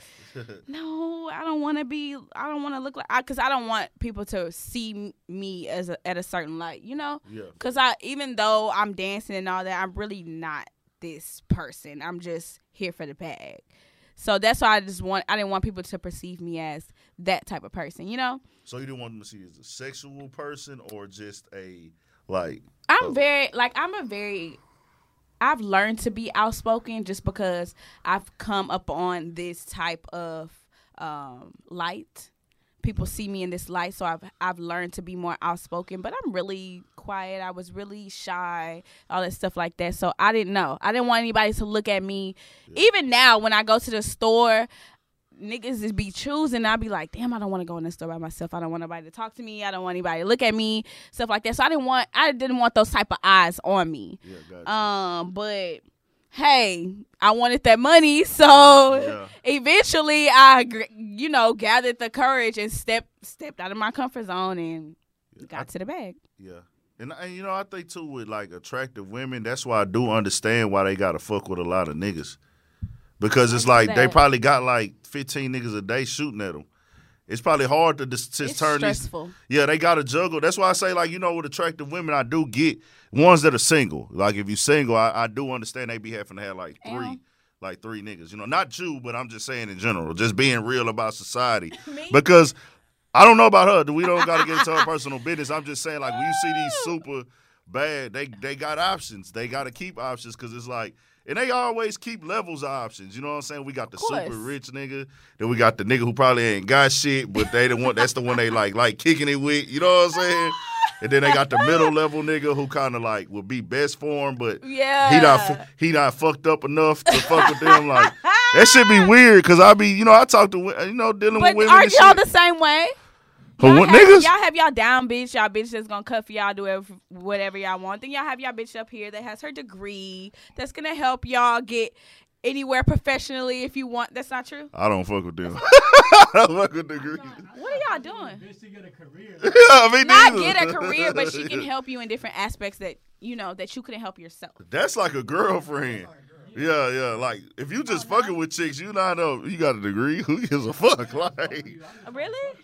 C: "No, I don't want to be. I don't want to look like because I, I don't want people to see me as a, at a certain light, you know?
D: Yeah.
C: Because I even though I'm dancing and all that, I'm really not this person. I'm just here for the bag. So that's why I just want. I didn't want people to perceive me as that type of person, you know?
D: So you didn't want them to see you as a sexual person or just a like?
C: I'm
D: uh,
C: very like I'm a very. I've learned to be outspoken just because I've come up on this type of um, light. People see me in this light, so I've I've learned to be more outspoken. But I'm really quiet. I was really shy, all that stuff like that. So I didn't know. I didn't want anybody to look at me. Yeah. Even now, when I go to the store, niggas just be choosing. I'll be like, damn, I don't want to go in the store by myself. I don't want nobody to talk to me. I don't want anybody to look at me, stuff like that. So I didn't want I didn't want those type of eyes on me.
D: Yeah, gotcha.
C: Um, but. Hey, I wanted that money, so yeah. Eventually I, you know, gathered the courage and stepped stepped out of my comfort zone and yeah, got I, to the bag.
D: Yeah, and, and you know, I think too with like attractive women, that's why I do understand why they gotta fuck with a lot of niggas, because it's like they probably got like fifteen niggas a day shooting at them. It's probably hard to just, just
C: it's
D: turn
C: stressful.
D: These. Yeah, they got to juggle. That's why I say, like, you know, with attractive women, I do get ones that are single. Like, if you're single, I, I do understand they be having to have, like, three, Damn. like, three niggas. You know, not you, but I'm just saying in general, just being real about society. Because I don't know about her. We don't got to get into her personal business. I'm just saying, like, when you see these super bad, they, they got options. They got to keep options because it's like, and they always keep levels of options. You know what I'm saying? We got the super rich nigga. Then we got the nigga who probably ain't got shit, but they the one that's the one they like like kicking it with. You know what I'm saying? And then they got the middle level nigga who kind of like will be best for him, but
C: yeah.
D: he not he not fucked up enough to fuck with them. Like that should be weird because I be you know I talk to you know dealing
C: but
D: with women.
C: Are
D: and
C: y'all
D: shit.
C: the same way?
D: Y'all
C: y'all,
D: have,
C: niggas? y'all have y'all down bitch, y'all bitch that's gonna cut for y'all, do whatever y'all want. Then y'all have y'all bitch up here that has her degree that's gonna help y'all get anywhere professionally if you want. That's not true?
D: I don't fuck with them. I don't fuck with degree.
C: What are y'all doing?
B: Bitch to get a career.
D: Yeah, I mean,
C: not get a career, but she can help you in different aspects that you know that you couldn't help yourself.
D: That's like a girlfriend. Yeah, yeah. Like if you just oh, fucking with chicks, you not know you got a degree. Who gives a fuck? Like
C: really?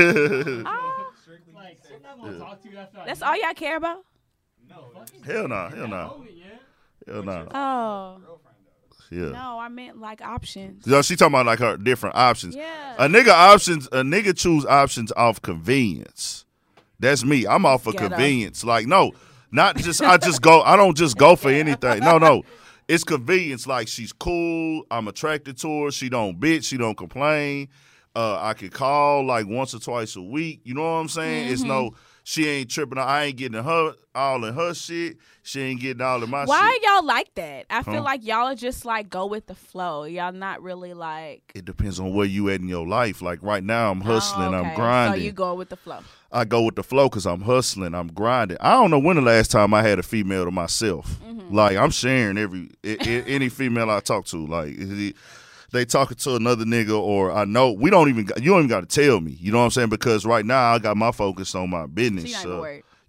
B: oh. Like, yeah.
C: That's all y'all care about?
B: No.
D: Hell no. Hell no. Hell no.
C: Oh.
D: Yeah.
C: No, I meant like options.
D: You know, she talking about like her different options.
C: Yeah.
D: A nigga options. A nigga choose options off convenience. That's me. I'm off of Get convenience. Up. Like no, not just I just go. I don't just go for anything. No, no. It's convenience. Like she's cool. I'm attracted to her. She don't bitch. She don't complain. Uh, I could call like once or twice a week. You know what I'm saying? Mm-hmm. It's no. She ain't tripping. I ain't getting her all in her shit. She ain't getting all in my
C: Why
D: shit.
C: Why are y'all like that? I feel
D: huh?
C: like y'all are just like go with the flow. Y'all not really like.
D: It depends on where you at in your life. Like right now, I'm hustling.
C: Oh, okay.
D: I'm grinding.
C: So you go with the flow.
D: I go with the flow because I'm hustling. I'm grinding. I don't know when the last time I had a female to myself. Mm-hmm. Like I'm sharing every it, it, any female I talk to. Like it, they talking to another nigga, or I know we don't even. You don't even got to tell me. You know what I'm saying? Because right now I got my focus on my business.
C: So you're not
D: so,
C: even worried.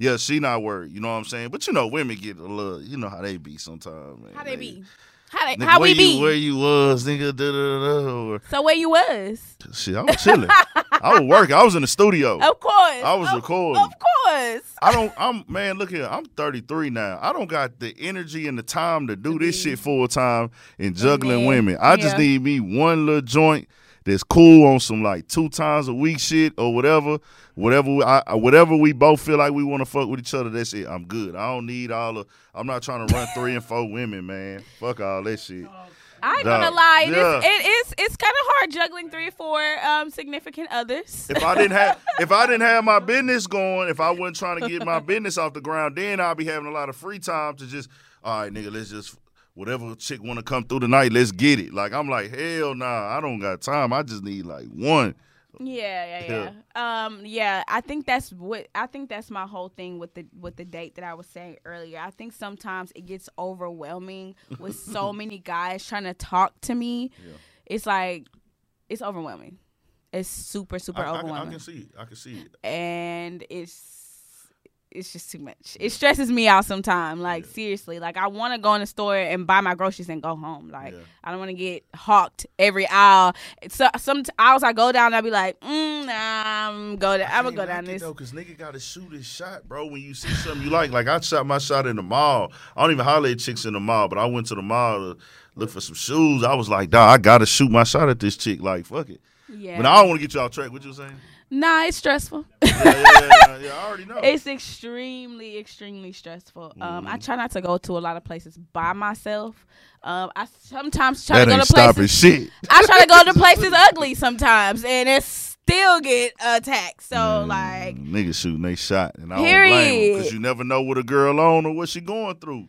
D: Yeah, she not worried. You know what I'm saying? But you know, women get a little. You know how they be sometimes, man.
C: How they be? How they?
D: Nigga,
C: How
D: where
C: we be?
D: You, where you was, nigga? Da, da, da, or,
C: So where you was?
D: shit, I was chilling. I was working. I was in the studio.
C: Of course.
D: I was
C: of,
D: recording.
C: Of course.
D: I don't. I'm man. Look here. I'm thirty-three now. I don't got the energy and the time to do this shit full time and juggling
C: Man,
D: women. I just
C: yeah.
D: need me one little joint that's cool on some like two times a week shit or whatever. Whatever we, I, whatever we both feel like we want to fuck with each other. That's it. I'm good. I don't need all the. I'm not trying to run three and four women, man. Fuck all that shit.
C: I ain't
D: Dog.
C: gonna lie. It
D: Yeah.
C: is. It is. It's kind of hard juggling three or four um, significant others.
D: If I didn't have if I didn't have my business going, if I wasn't trying to get my business off the ground, then I'd be having a lot of free time to just, all right, nigga, let's just whatever chick want to come through tonight, let's get it. Like I'm like, hell nah, I don't got time. I just need like one.
C: Yeah, yeah, yeah. Um, yeah. I think that's what I think that's my whole thing with the with the date that I was saying earlier. I think sometimes it gets overwhelming with so many guys trying to talk to me.
D: Yeah.
C: It's like it's overwhelming. It's super, super
D: I, I,
C: overwhelming.
D: I can see it. I can see it.
C: And it's it's just too much. It stresses me out sometimes. Like
D: Yeah.
C: seriously, like I want to go in the store and buy my groceries and go home. Like
D: Yeah.
C: I don't want to get hawked every aisle. So some t- aisles I go down, I'll be like, mm, nah, I'm go. Down, I'm gonna go down this.
D: Though, cause nigga gotta shoot his shot, bro. When you see something you like, like I shot my shot in the mall. I don't even holler at chicks in the mall, but I went to the mall to look for some shoes. I was like, dawg, I gotta shoot my shot at this chick. Like, fuck it.
C: Yeah.
D: But I don't want to get you off track. What you saying?
C: Nah, it's stressful.
D: Yeah, yeah, yeah, yeah, yeah. I already know.
C: It's extremely, extremely stressful. Um, I try not to go to a lot of places by myself. Um, I sometimes try
D: that
C: to go
D: ain't
C: to
D: stopping
C: places.
D: shit.
C: I try to go to places ugly sometimes, and it still get attacked. So
D: Man,
C: like,
D: niggas shooting they shot, and I don't
C: Period.
D: blame them because you never know what a girl on or what she going through.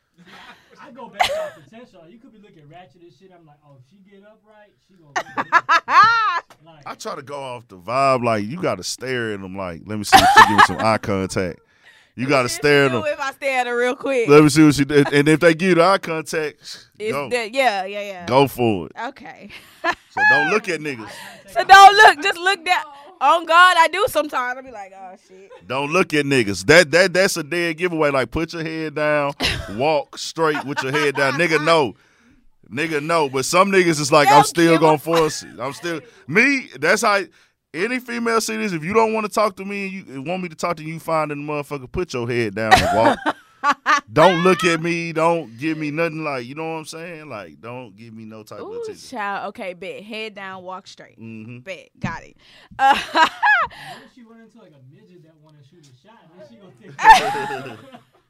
B: I go back off potential. You could be looking ratchet and shit. I'm like, oh, if she get up right, she gonna get like,
D: I try to go off the vibe, like you got to stare at them. Like, let me see if she give me some eye contact. You got to stare at them.
C: if I stare at her real quick.
D: Let me see what she did. And if they give you the eye contact,
C: It's
D: go,
C: the- yeah, yeah, yeah.
D: go for it.
C: Okay.
D: So don't look at niggas.
C: So don't look. Just look down. On God, I do sometimes. I be like, oh shit.
D: Don't look at niggas. That that that's a dead giveaway. Like, put your head down, walk straight with your head down. Nigga, no. Nigga, no. But some niggas is like,
C: They'll
D: I'm still
C: give
D: gonna
C: a
D: force it. I'm still me. That's how any female see this. If you don't want to talk to me and you want me to talk to you, you find the motherfucker. Put your head down and walk. Don't look at me. Don't give me nothing. Like, you know what I'm saying? Like, don't give me no type of
C: Ooh,
D: attention.
C: child. Okay, bet. Head down, walk straight.
D: Mm-hmm.
C: Bet. Got it. Uh,
B: what if she run into like a midget that want to shoot a shot? Then she gonna take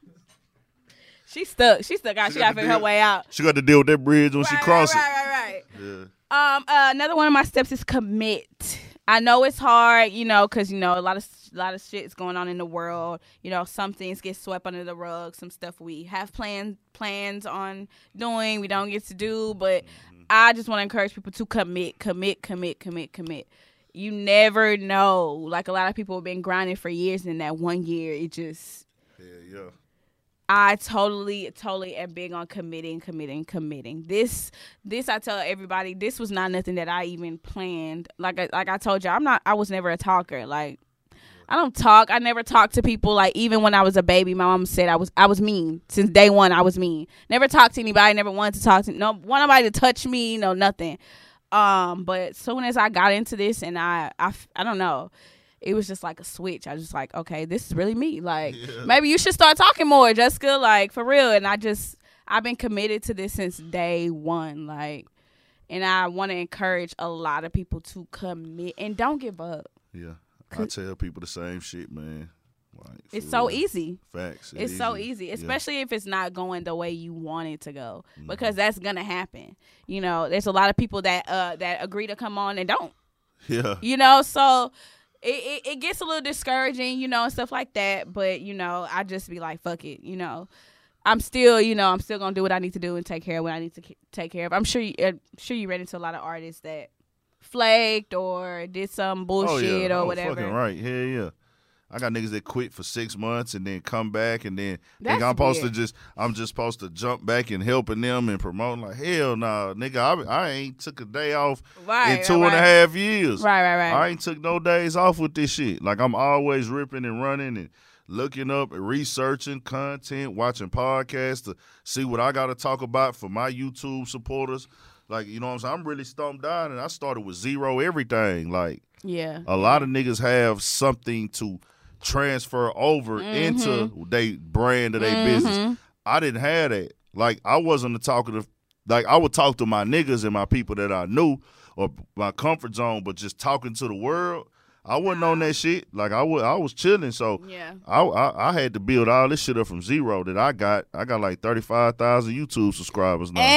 C: she stuck. She stuck out.
D: She
C: She,
D: got
C: got to
D: to
C: figure her
D: deal-
C: way out.
D: She got to deal with that bridge when she
C: Right,
D: crosses.
C: right, right, right,
D: Yeah.
C: right. Um, uh, another one of my steps is commit. I know it's hard, you know, because you know a lot of a lot of shit is going on in the world. You know, some things get swept under the rug. Some stuff we have plans plans on doing, we don't get to do. But
D: Mm-hmm.
C: I just want to encourage people to commit, commit, commit, commit, commit. You never know. Like a lot of people have been grinding for years, and that one year it just.
D: Yeah, yeah.
C: I totally, totally am big on committing, committing, committing. This, this I tell everybody, this was not nothing that I even planned. Like, I, like I told you, I'm not. I was never a talker. Like, I don't talk. I never talked to people. Like, even when I was a baby, my mom said I was, I was mean since day one. I was mean. Never talked to anybody. Never wanted to talk to no, want nobody to touch me. No, nothing. Um, but soon as I got into this, and I, I, I don't know. It was just like a switch. I was just like, okay, this is really me. Like,
D: Yeah.
C: maybe you should start talking more, Jessica. Like, for real. And I just, I've been committed to this since day one. Like, and I want to encourage a lot of people to commit and don't give up.
D: Yeah. I tell people the same shit, man. Like, for
C: It's so
D: real.
C: easy.
D: Facts. It
C: It's so
D: easy.
C: easy,
D: Yeah.
C: especially if it's not going the way you want it to go,
D: Mhm.
C: because that's gonna happen. You know, there's a lot of people that uh that agree to come on and don't.
D: Yeah.
C: You know, so. It, it, it gets a little discouraging, you know, and stuff like that. But, you know, I just be like, fuck it, you know. I'm still, you know, I'm still going to do what I need to do and take care of what I need to k- take care of. I'm sure you, I'm sure you read into a lot of artists that flaked or did some bullshit
D: oh, yeah.
C: or
D: oh,
C: whatever.
D: Fucking right. Hell yeah. I got niggas that quit for six months and then come back and then think
C: That's
D: I'm supposed
C: weird.
D: to just I'm just supposed to jump back and helping them and promoting. Like, hell nah, nigga. I, I ain't took a day off
C: Right,
D: in two
C: right,
D: and a
C: right.
D: half years.
C: Right, right, right.
D: I ain't took no days off with this shit. Like, I'm always ripping and running and looking up and researching content, watching podcasts to see what I got to talk about for my YouTube supporters. Like, you know what I'm saying? I'm really stumped down, and I started with zero everything. Like,
C: Yeah.
D: a lot of niggas have something to transfer over
C: Mm-hmm.
D: into they brand of their business. I didn't have that. Like, I wasn't a talkative. Like, I would talk to my niggas and my people that I knew or my comfort zone, but just talking to the world, I wasn't on that shit. Like, I was, I was chilling. So
C: Yeah.
D: I, I I had to build all this shit up from zero that I got. I got like thirty-five thousand YouTube subscribers now.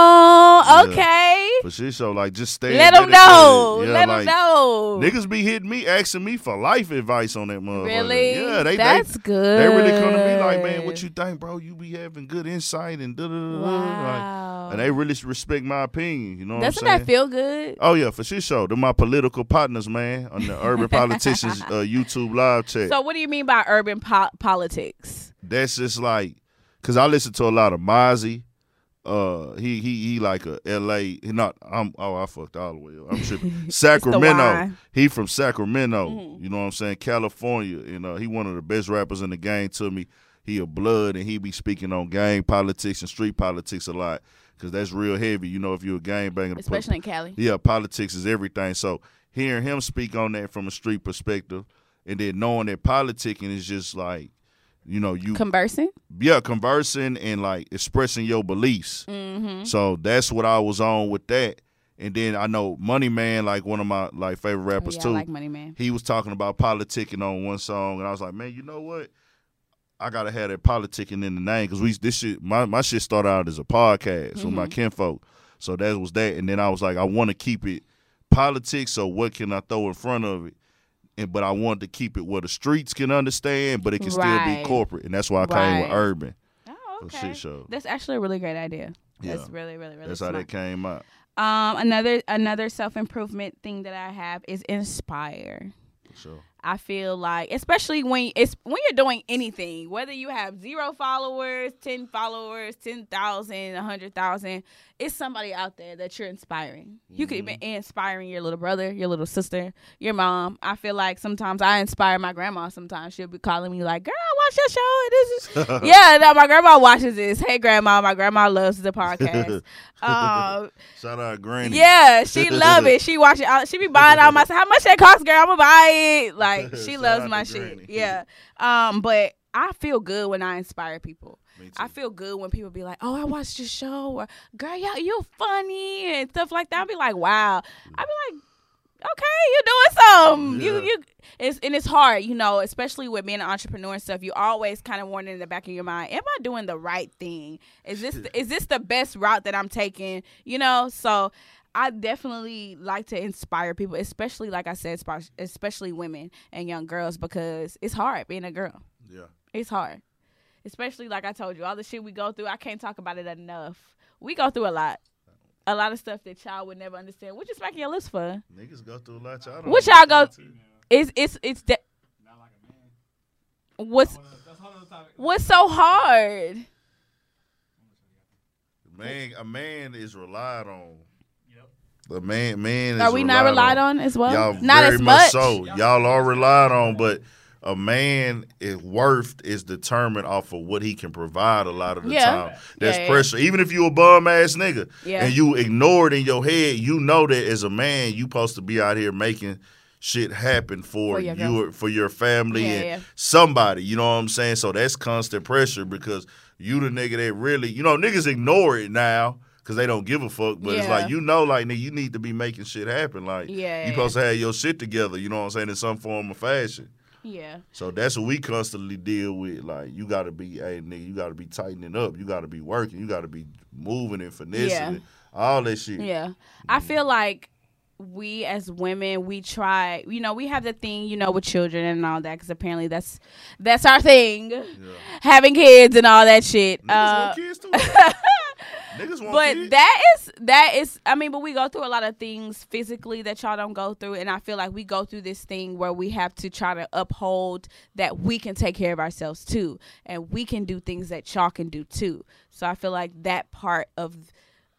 C: Ew, okay.
D: For shit, so like just stay.
C: Let them know.
D: Yeah,
C: Let
D: like,
C: them know.
D: Niggas be hitting me, asking me for life advice on that motherfucker.
C: Really?
D: Yeah, they
C: That's
D: they,
C: good.
D: They really come to me like, man, what you think, bro? You be having good insight and da da da.
C: Wow.
D: Like, and they really respect my opinion. You know what
C: Doesn't
D: I'm saying?
C: that feel good?
D: Oh yeah, for sure. Show. They're my political partners, man, on the Urban Politicians uh, YouTube live chat.
C: So what do you mean by urban po- politics?
D: That's just like, cause I listen to a lot of Mozzie. Uh, he he he like a L A. He not. I'm. Oh, I fucked all the way up. I'm tripping. Sacramento.
C: wine.
D: He from Sacramento.
C: Mm-hmm.
D: You know what I'm saying? California. You know, he one of the best rappers in the game to me. He a blood, and he be speaking on gang politics and street politics a lot, cause that's real heavy. You know, if you're a gang banger,
C: Especially in Cali.
D: yeah, politics is everything. So hearing him speak on that from a street perspective, and then knowing that politicking is just like, you know, you
C: Conversing?
D: yeah, conversing and like expressing your beliefs.
C: Mm-hmm.
D: So that's what I was on with that. And then I know Money Man, like one of my like favorite rappers
C: yeah,
D: too.
C: I like Money Man.
D: He was talking about politicking on one song, and I was like, man, you know what? I gotta have that politicking in the name, because we this shit my, my shit started out as a podcast
C: Mm-hmm.
D: with my kinfolk. So that was that. And then I was like, I want to keep it politics, so what can I throw in front of it? And but I wanted to keep it where the streets can understand, but it can still
C: Right.
D: be corporate. And that's why I came with
C: Right.
D: urban.
C: Oh,
D: for
C: okay.
D: shit show.
C: That's actually a really great idea.
D: Yeah.
C: That's really, really, really
D: That's how
C: smart.
D: that came out.
C: Um, another another self improvement thing that I have is inspire.
D: For sure.
C: I feel like, especially when it's when you're doing anything, whether you have zero followers, ten followers, ten thousand, a hundred thousand, it's somebody out there that you're inspiring. You could be inspiring your little brother, your little sister, your mom. I feel like sometimes I inspire my grandma. Sometimes she'll be calling me like, "Girl, watch your show." This is yeah. No, my grandma watches this. Hey, grandma, my grandma loves the podcast. um,
D: Shout out Granny.
C: yeah, she love it. She watch it. all- She be buying all my. How much that cost, girl? I'm gonna buy it. Like she
D: Shout
C: loves
D: out
C: my
D: to
C: shit.
D: Granny.
C: Yeah. Um, but I feel good when I inspire people.
D: Me too.
C: I feel good when people be like, "Oh, I watched your show," or "Girl, you you funny," and stuff like that. I'll be like, "Wow." I be like, "Okay, you doing something." You
D: Yeah.
C: you. It's and it's hard, you know, especially with being an entrepreneur and stuff. You always kind of wonder in the back of your mind, "Am I doing the right thing? Is this is this the best route that I'm taking?" You know, so. I definitely like to inspire people, especially, like I said, sp- especially women and young girls, because it's hard being a girl.
D: Yeah.
C: It's hard. Especially, like I told you, all the shit we go through, I can't talk about it enough. We go through a lot. A lot of stuff that y'all would never understand. What you smacking your lips for?
D: Niggas go through a lot. Y'all don't
C: What y'all go
D: understand.
C: It's, it's, it's, de-
B: Not like a man.
C: what's,
B: That's a whole other topic.
C: what's so hard?
D: Man, a man is relied on.
B: Yep.
D: A man, man is
C: Are we not relied on as well?
D: Y'all
C: Not
D: very
C: as much.
D: so. Y'all are relied on, but a man is worth is determined off of what he can provide a lot of the
C: Yeah.
D: time. That's
C: Yeah, yeah.
D: pressure. Even if you a bum ass nigga
C: Yeah.
D: and you ignore it in your head, you know that as a man you supposed to be out here making shit happen for,
C: For your
D: you, for your family
C: Yeah,
D: and
C: yeah.
D: somebody. You know what I'm saying? So that's constant pressure because you the nigga that really, you know, niggas ignore it now because they don't give a fuck. But it's
C: Yeah.
D: like, you know, like, nigga, you need to be making shit happen. Like,
C: Yeah,
D: you
C: yeah.
D: supposed to have your shit together, you know what I'm saying, in some form of fashion.
C: Yeah.
D: So that's what we constantly deal with. Like, you got to be, hey, nigga, you got to be tightening up. You got to be working. You got to be moving and finessing
C: Yeah.
D: it. All that shit.
C: Yeah. I feel like we as women, we try, you know, we have the thing, you know, with children and all that, because apparently that's that's our thing.
D: Yeah.
C: Having kids and all that shit.
D: Niggas
C: Uh,
D: want kids too. Niggas want
C: but
D: kids.
C: that is that is I mean, but we go through a lot of things physically that y'all don't go through, and I feel like we go through this thing where we have to try to uphold that we can take care of ourselves too, and we can do things that y'all can do too. So I feel like that part of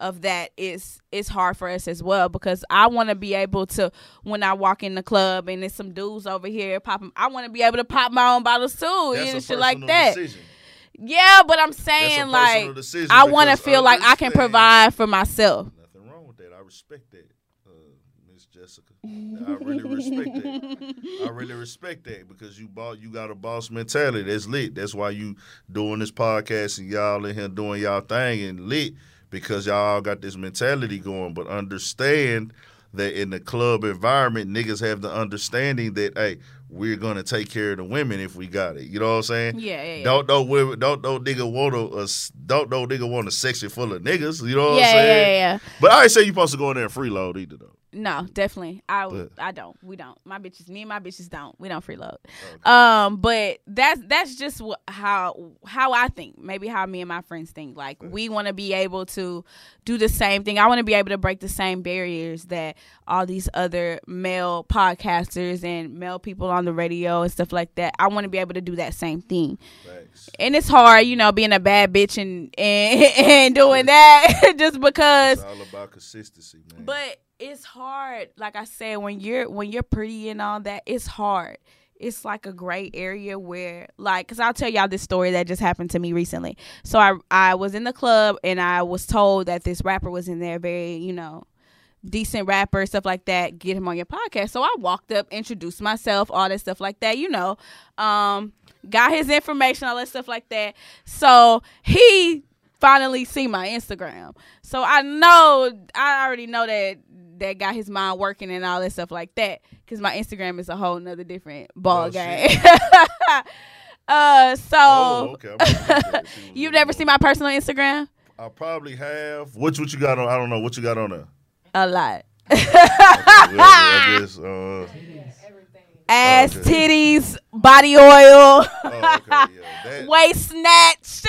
C: of that is is hard for us as well, because I want to be able to, when I walk in the club and there's some dudes over here popping, I want to be able to pop my own bottles too
D: That's
C: and
D: a
C: shit like
D: personal
C: that.
D: decision.
C: Yeah, but I'm
D: That's a
C: saying
D: personal
C: like
D: decision
C: I want to
D: because
C: feel like I can
D: understand-
C: provide for myself.
D: Nothing wrong with that. I respect that, uh, Miss Jessica. I really respect that. I really respect that because you bought, you got a boss mentality. That's lit. That's why you doing this podcast and y'all in here doing y'all thing and lit, because y'all all got this mentality going. But understand that in the club environment, niggas have the understanding that, hey, we're gonna take care of the women if we got it. You know what I'm saying?
C: Yeah, yeah, yeah.
D: Don't know women. Don't know nigga want a, a s- don't know nigga want a section full of niggas. You know what
C: Yeah,
D: I'm
C: yeah,
D: saying?
C: yeah, yeah.
D: But I ain't say you supposed to go in there and freeload either though.
C: No, definitely. I
D: But-
C: I don't. We don't. My bitches, me and my bitches don't. We don't freeload.
D: Okay.
C: Um, but that's that's just wh- how how I think. Maybe how me and my friends think. Like we want to be able to do the same thing. I want to be able to break the same barriers that all these other male podcasters and male people on the radio and stuff like that. I want to be able to do that same thing.
D: Thanks.
C: And it's hard, you know, being a bad bitch and and, and doing that just because.
D: It's all about consistency, man.
C: But it's hard, like I said, when you're when you're pretty and all that, it's hard. It's like a gray area where, like, because I'll tell y'all this story that just happened to me recently. So I I was in the club and I was told that this rapper was in there, very, you know, decent rapper, stuff like that. Get him on your podcast. So I walked up, introduced myself, all that stuff like that, you know. Um, got his information, all that stuff like that. So he finally see my Instagram. So I know, I already know that that got his mind working and all that stuff like that, because my Instagram is a whole nother different ball
D: Oh,
C: game. uh, so
D: Oh, okay. I'm gonna look at it, see what's
C: you've
D: going
C: never
D: on.
C: seen my personal Instagram?
D: I probably have. What what you got on? I don't know. What you got on there?
C: A lot.
D: Okay, well, I guess. Uh,
C: Ass,
D: Okay.
C: titties, body oil,
D: oh, okay. Yeah. That,
C: waist snatch.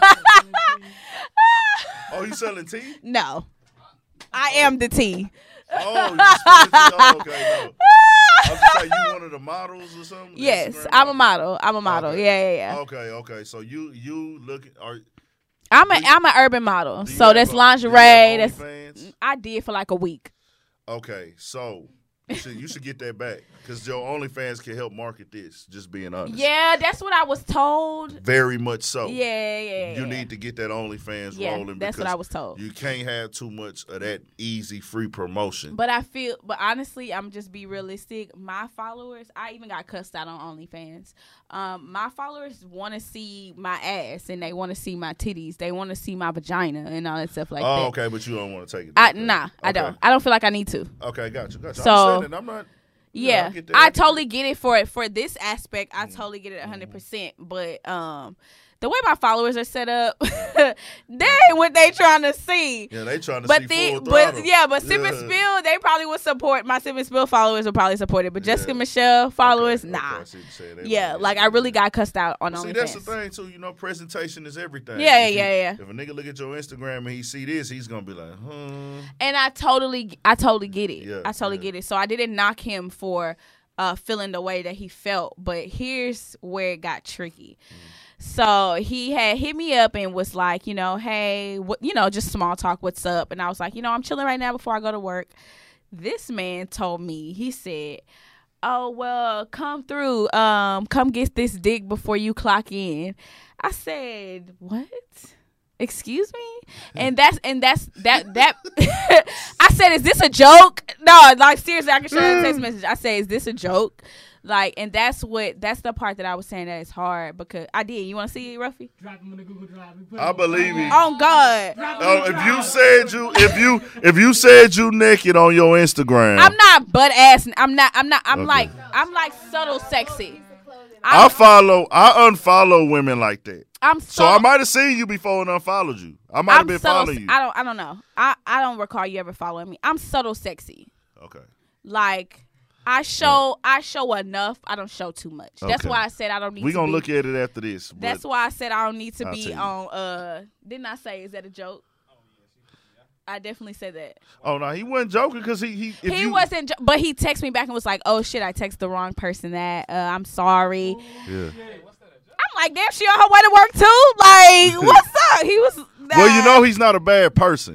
D: oh, you selling tea?
C: No, I am the T.
D: Oh, you selling tea? Oh, okay. No. I was just saying, you one of the models or something?
C: Yes,
D: Instagram
C: I'm a model. I'm a model.
D: Okay.
C: Yeah, yeah, yeah.
D: Okay, okay. So you you looking? Are
C: I'm a
D: Do you-
C: I'm an urban model.
D: do you
C: So
D: have
C: that's
D: a-
C: lingerie.
D: do you have
C: That's
D: OnlyFans?
C: I did for like a week.
D: Okay, so you should, you should get that back because your OnlyFans can help market this. Just being honest.
C: Yeah, that's what I was told.
D: Very much so.
C: Yeah, yeah,
D: You
C: yeah.
D: need to get that OnlyFans
C: Yeah,
D: rolling.
C: that's what
D: because
C: I was told.
D: You can't have too much of that easy free promotion.
C: But I feel, but honestly, I'm just be realistic. My followers, I even got cussed out on OnlyFans. Um, my followers want to see my ass and they want to see my titties. They want to see my vagina and all that stuff like
D: oh,
C: that.
D: okay, but you don't want to take it.
C: I
D: that way.
C: nah, I
D: Okay.
C: don't. I don't feel like I need to.
D: Okay, got you, got you.
C: So-
D: I'm saying it. I'm not. Yeah, I
C: Yeah,
D: get that. I
C: I
D: get
C: totally get it for it for this aspect. I
D: Mm.
C: totally get it one hundred percent. But um, the way my followers are set up, that ain't what they trying to see.
D: Yeah, they trying to
C: But
D: see
C: the
D: full
C: but
D: throttle.
C: yeah, but Sip and
D: Yeah.
C: Spill, they probably would support my Sip and Spill followers would probably support it. But Jessica
D: Yeah.
C: Michelle followers,
D: Okay,
C: nah.
D: okay, I see what you're saying. They
C: Yeah,
D: want-
C: like I really got cussed out on
D: See,
C: OnlyFans.
D: that's the thing too. You know, presentation is everything.
C: Yeah,
D: If you-
C: yeah, yeah.
D: If a nigga look at your Instagram and he see this, he's gonna be like, hmm.
C: And I totally, I totally get it.
D: Yeah,
C: I totally
D: yeah.
C: get it. So I didn't knock him for uh, feeling the way that he felt. But here's where it got tricky. So he had hit me up and was like, you know, hey, what, you know, just small talk, what's up? And I was like, you know, I'm chilling right now before I go to work. This man told me, he said, oh, well, come through. Um, come get this dick before you clock in. I said, what? Excuse me? And that's and that's that that I said, is this a joke? No, like seriously, I can show you a text message. I say, is this a joke? Like, and that's what that's the part that I was saying that it's hard because I did. You want to see it, Ruffy?
B: Drop him in the Google Drive. We put
D: I
B: him-
D: believe you.
C: Oh God,
B: Drop him in
D: Oh,
B: the
D: if you
B: Drive.
D: said you, if you, if you said you naked on your Instagram,
C: I'm not butt ass. I'm not. I'm not. I'm
D: Okay.
C: like I'm like subtle sexy.
D: I
C: I'm,
D: follow, I unfollow women like that.
C: I'm
D: So I might have seen you before and unfollowed you. I might have
C: I'm
D: been
C: subtle.
D: following you.
C: I don't. I don't know. I I don't recall you ever following me. I'm subtle sexy.
D: Okay.
C: Like I show. I show enough. I don't show too much. That's
D: Okay.
C: why I said I don't need.
D: We
C: to
D: gonna
C: be,
D: look at it after this. But
C: That's why I said I don't need to
D: I'll
C: be
D: tell you.
C: on. Uh, didn't I say is that a joke? I definitely said that.
D: oh no, he wasn't joking because he he. If
C: He
D: you,
C: wasn't, jo- but he texted me back and was like, "Oh shit, I texted the wrong person. That uh, I'm sorry."
D: Yeah.
C: I'm like, damn, she on her way to work too. Like, what's up? He was.
D: Well, you know he's not a bad person.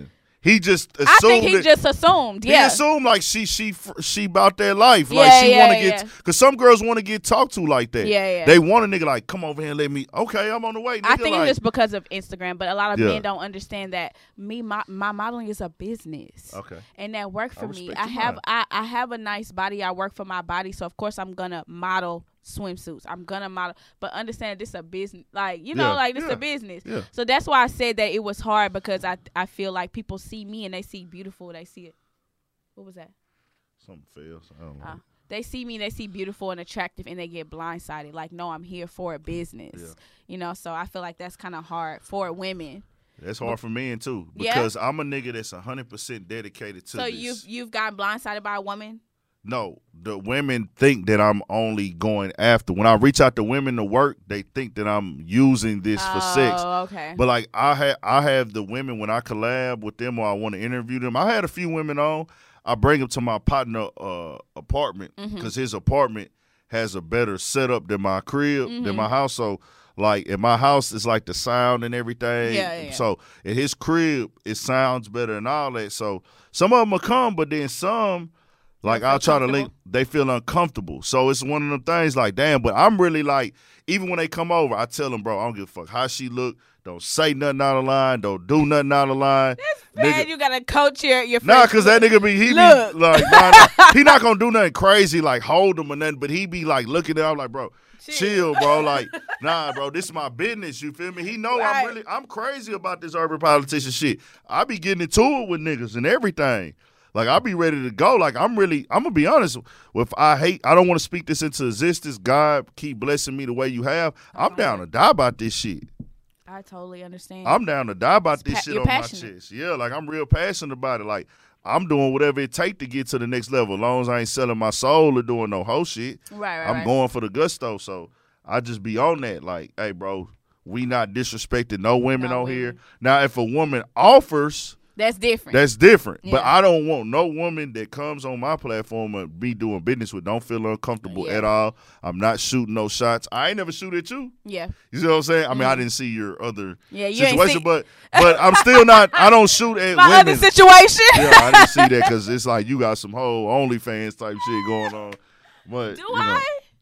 D: he just assumed
C: I think he
D: that,
C: just assumed. Yeah.
D: He assumed like she she she about that life.
C: Yeah,
D: like she
C: yeah,
D: want to get
C: yeah.
D: because some girls want to get talked to like that.
C: Yeah, yeah.
D: They want a nigga like come over here and let me. Okay, I'm on the way. Nigga,
C: I think
D: like,
C: it's just because of Instagram, but a lot of
D: Yeah.
C: men don't understand that me my, my modeling is a business.
D: Okay.
C: And that work for
D: I
C: me.
D: respect
C: I
D: your
C: have
D: mind.
C: I, I have a nice body. I work for my body, so of course I'm gonna model swimsuits. I'm gonna model, but understand this a business. Like you know,
D: Yeah,
C: like this
D: yeah,
C: a business.
D: yeah.
C: So that's why I said that it was hard because I I feel like people see me and they see beautiful. They see it. What was that?
D: Something fails. I don't know.
C: Uh, they see me, they see beautiful and attractive, and they get blindsided. Like, no, I'm here for a business.
D: Yeah.
C: You know, so I feel like that's kind of hard for women.
D: That's hard for men too
C: Yeah?
D: because I'm a nigga that's one hundred percent dedicated to
C: So
D: this.
C: you've you've gotten blindsided by a woman.
D: No, the women think that I'm only going after. When I reach out to women to work, they think that I'm using this for sex.
C: Oh, okay.
D: But like I have, I have the women when I collab with them or I want to interview them. I had a few women on. I bring them to my partner uh, apartment because
C: Mm-hmm.
D: his apartment has a better setup than my crib,
C: Mm-hmm.
D: than my house. So like in my house, it's like the sound and everything.
C: Yeah, yeah, yeah.
D: So at his crib, it sounds better and all that. So some of them will come, but then some. Like
C: They
D: I'll
C: feel
D: try to link, they feel uncomfortable. So it's one of them things like, damn, but I'm really like, even when they come over, I tell them, bro, I don't give a fuck how she look. Don't say nothing out of line. Don't do nothing out of line.
C: Man, you gotta coach your your
D: Nah,
C: friends.
D: cause that nigga be he
C: Look.
D: be like nah, nah. He not gonna do nothing crazy like hold him or nothing, but he be like looking at him like, bro, chill, bro. Like, nah, bro, this is my business. You feel me? He know
C: Right.
D: I'm really I'm crazy about this urban politician shit. I be getting into it with niggas and everything. Like I be ready to go. Like I'm really I'm gonna be honest. If I hate, I don't want to speak this into existence. God keep blessing me the way you have. I'm down to die about this shit.
C: I totally understand.
D: I'm down to die about this
C: pa-
D: shit
C: you're
D: on
C: passionate.
D: my chest. Yeah, like I'm real passionate about it. Like I'm doing whatever it take to get to the next level. As long as I ain't selling my soul or doing no whole shit.
C: right, right,
D: I'm
C: right.
D: going for the gusto. So I just be on that. Like, hey, bro, we not disrespecting no women
C: No
D: on
C: women.
D: here. Now, if a woman offers,
C: That's different.
D: that's different. But
C: Yeah.
D: I don't want no woman that comes on my platform and be doing business with don't feel uncomfortable
C: Yeah.
D: at all. I'm not shooting no shots. I ain't never shoot at you.
C: yeah,
D: You see what I'm saying? I mean, I didn't see your other
C: yeah. You ain't
D: situation,
C: see
D: but but I'm still not. I don't shoot at
C: my
D: women.
C: other situation.
D: Yeah, I didn't see that because it's like you got some whole OnlyFans type shit going on. But
C: Do
D: you know.
C: I?